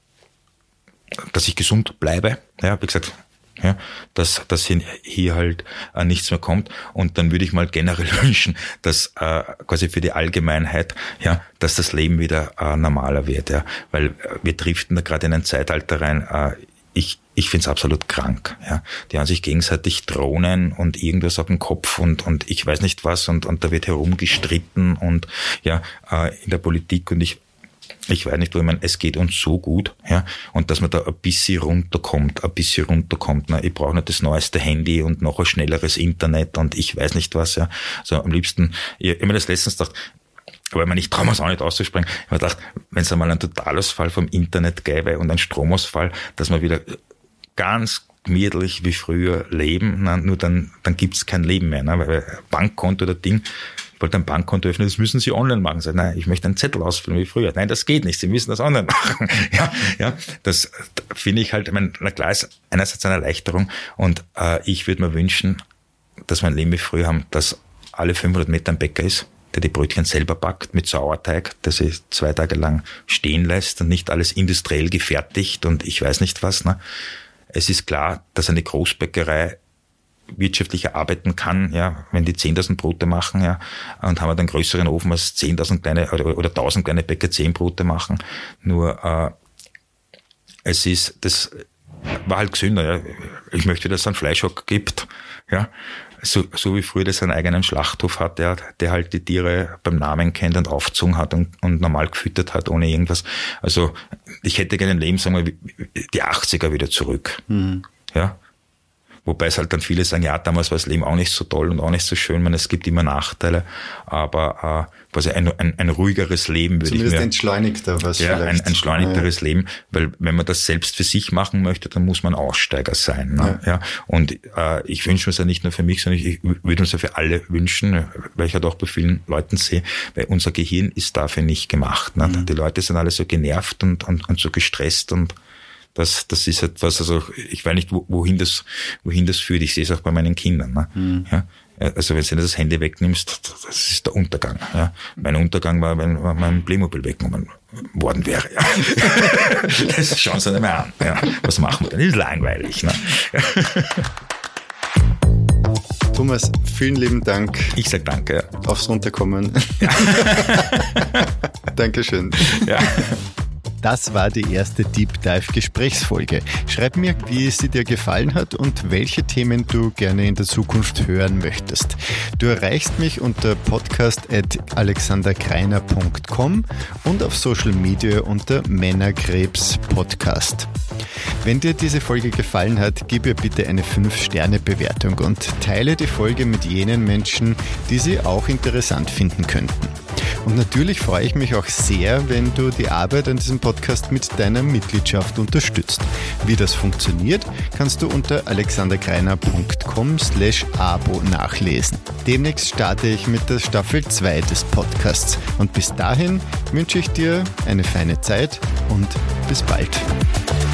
dass ich gesund bleibe. Ja, wie gesagt, ja, dass, dass hier, hier halt äh, nichts mehr kommt. Und dann würde ich mal generell wünschen, dass äh, quasi für die Allgemeinheit, ja, dass das Leben wieder äh, normaler wird. Ja, weil äh, wir driften da gerade in ein Zeitalter rein. Äh, ich ich finde es absolut krank. Ja, die haben sich gegenseitig drohen und irgendwas auf dem Kopf und und ich weiß nicht was, und und da wird herumgestritten und ja äh, in der Politik, und ich Ich weiß nicht, wo ich meine, es geht uns so gut, ja, und dass man da ein bisschen runterkommt, ein bisschen runterkommt. Ne? Ich brauche nicht das neueste Handy und noch ein schnelleres Internet und ich weiß nicht was, ja. Also am liebsten, ich habe mir das letztens gedacht, aber ich meine, ich traue mir es auch nicht auszusprechen. Ich habe mir gedacht, wenn es einmal einen Totalausfall vom Internet gäbe und einen Stromausfall, dass man wieder ganz gemütlich wie früher leben, na, nur dann, dann gibt's kein Leben mehr, ne? Weil Bankkonto oder Ding, ich wollte ein Bankkonto öffnen, das müssen Sie online machen. Sag, nein, ich möchte einen Zettel ausfüllen wie früher. Nein, das geht nicht, Sie müssen das online machen. Ja, ja, das finde ich halt, ich meine, na klar ist einerseits eine Erleichterung, und äh, ich würde mir wünschen, dass wir ein Leben wie früher haben, dass alle fünfhundert Meter ein Bäcker ist, der die Brötchen selber backt mit Sauerteig, der sie zwei Tage lang stehen lässt und nicht alles industriell gefertigt und ich weiß nicht was. Ne? Es ist klar, dass eine Großbäckerei wirtschaftlicher arbeiten kann, ja, wenn die zehntausend Brote machen, ja, und haben wir dann größeren Ofen als zehntausend kleine oder, oder tausend kleine Bäcker zehn Brote machen. Nur äh, es ist, das war halt gesünder. Ja. Ich möchte, dass es einen Fleischhocker gibt, ja, so, so wie früher das einen eigenen Schlachthof hat, ja, der halt die Tiere beim Namen kennt und aufgezogen hat und, und normal gefüttert hat, ohne irgendwas. Also ich hätte gerne ein Leben, sagen wir, die achtziger wieder zurück. Mhm. Ja. Wobei es halt dann viele sagen, ja, damals war das Leben auch nicht so toll und auch nicht so schön, man, es gibt immer Nachteile, aber äh, quasi ein, ein, ein ruhigeres Leben würde Zumindest ich mir... entschleunigter was ja, vielleicht. ein entschleunigteres ja. Leben, weil wenn man das selbst für sich machen möchte, dann muss man Aussteiger sein. Ne? Ja. Ja. Und äh, ich wünsche mir es ja nicht nur für mich, sondern ich würde uns ja für alle wünschen, weil ich halt auch bei vielen Leuten sehe, weil unser Gehirn ist dafür nicht gemacht. Ne? Mhm. Die Leute sind alle so genervt und, und, und so gestresst, und Das, das ist etwas, also ich weiß nicht, wohin das, wohin das führt. Ich sehe es auch bei meinen Kindern. Ne? Mhm. Ja, also wenn du das Handy wegnimmst, das ist der Untergang. Ja? Mein Untergang war, wenn mein Playmobil weggenommen worden wäre. Ja? Das schauen sie nicht mehr an. Ja? Was machen wir denn? Das ist langweilig. Ne? Thomas, vielen lieben Dank. Ich sag danke. Ja. Aufs Runterkommen. Ja. Dankeschön. Ja. Das war die erste Deep Dive Gesprächsfolge. Schreib mir, wie sie dir gefallen hat und welche Themen du gerne in der Zukunft hören möchtest. Du erreichst mich unter podcast at alexander greiner punkt com und auf Social Media unter Männerkrebs Podcast. Wenn dir diese Folge gefallen hat, gib ihr bitte eine fünf Sterne Bewertung und teile die Folge mit jenen Menschen, die sie auch interessant finden könnten. Und natürlich freue ich mich auch sehr, wenn du die Arbeit an diesem Podcast mit deiner Mitgliedschaft unterstützt. Wie das funktioniert, kannst du unter alexandergreiner punkt com slash abo nachlesen. Demnächst starte ich mit der Staffel zwei des Podcasts. Und bis dahin wünsche ich dir eine feine Zeit und bis bald.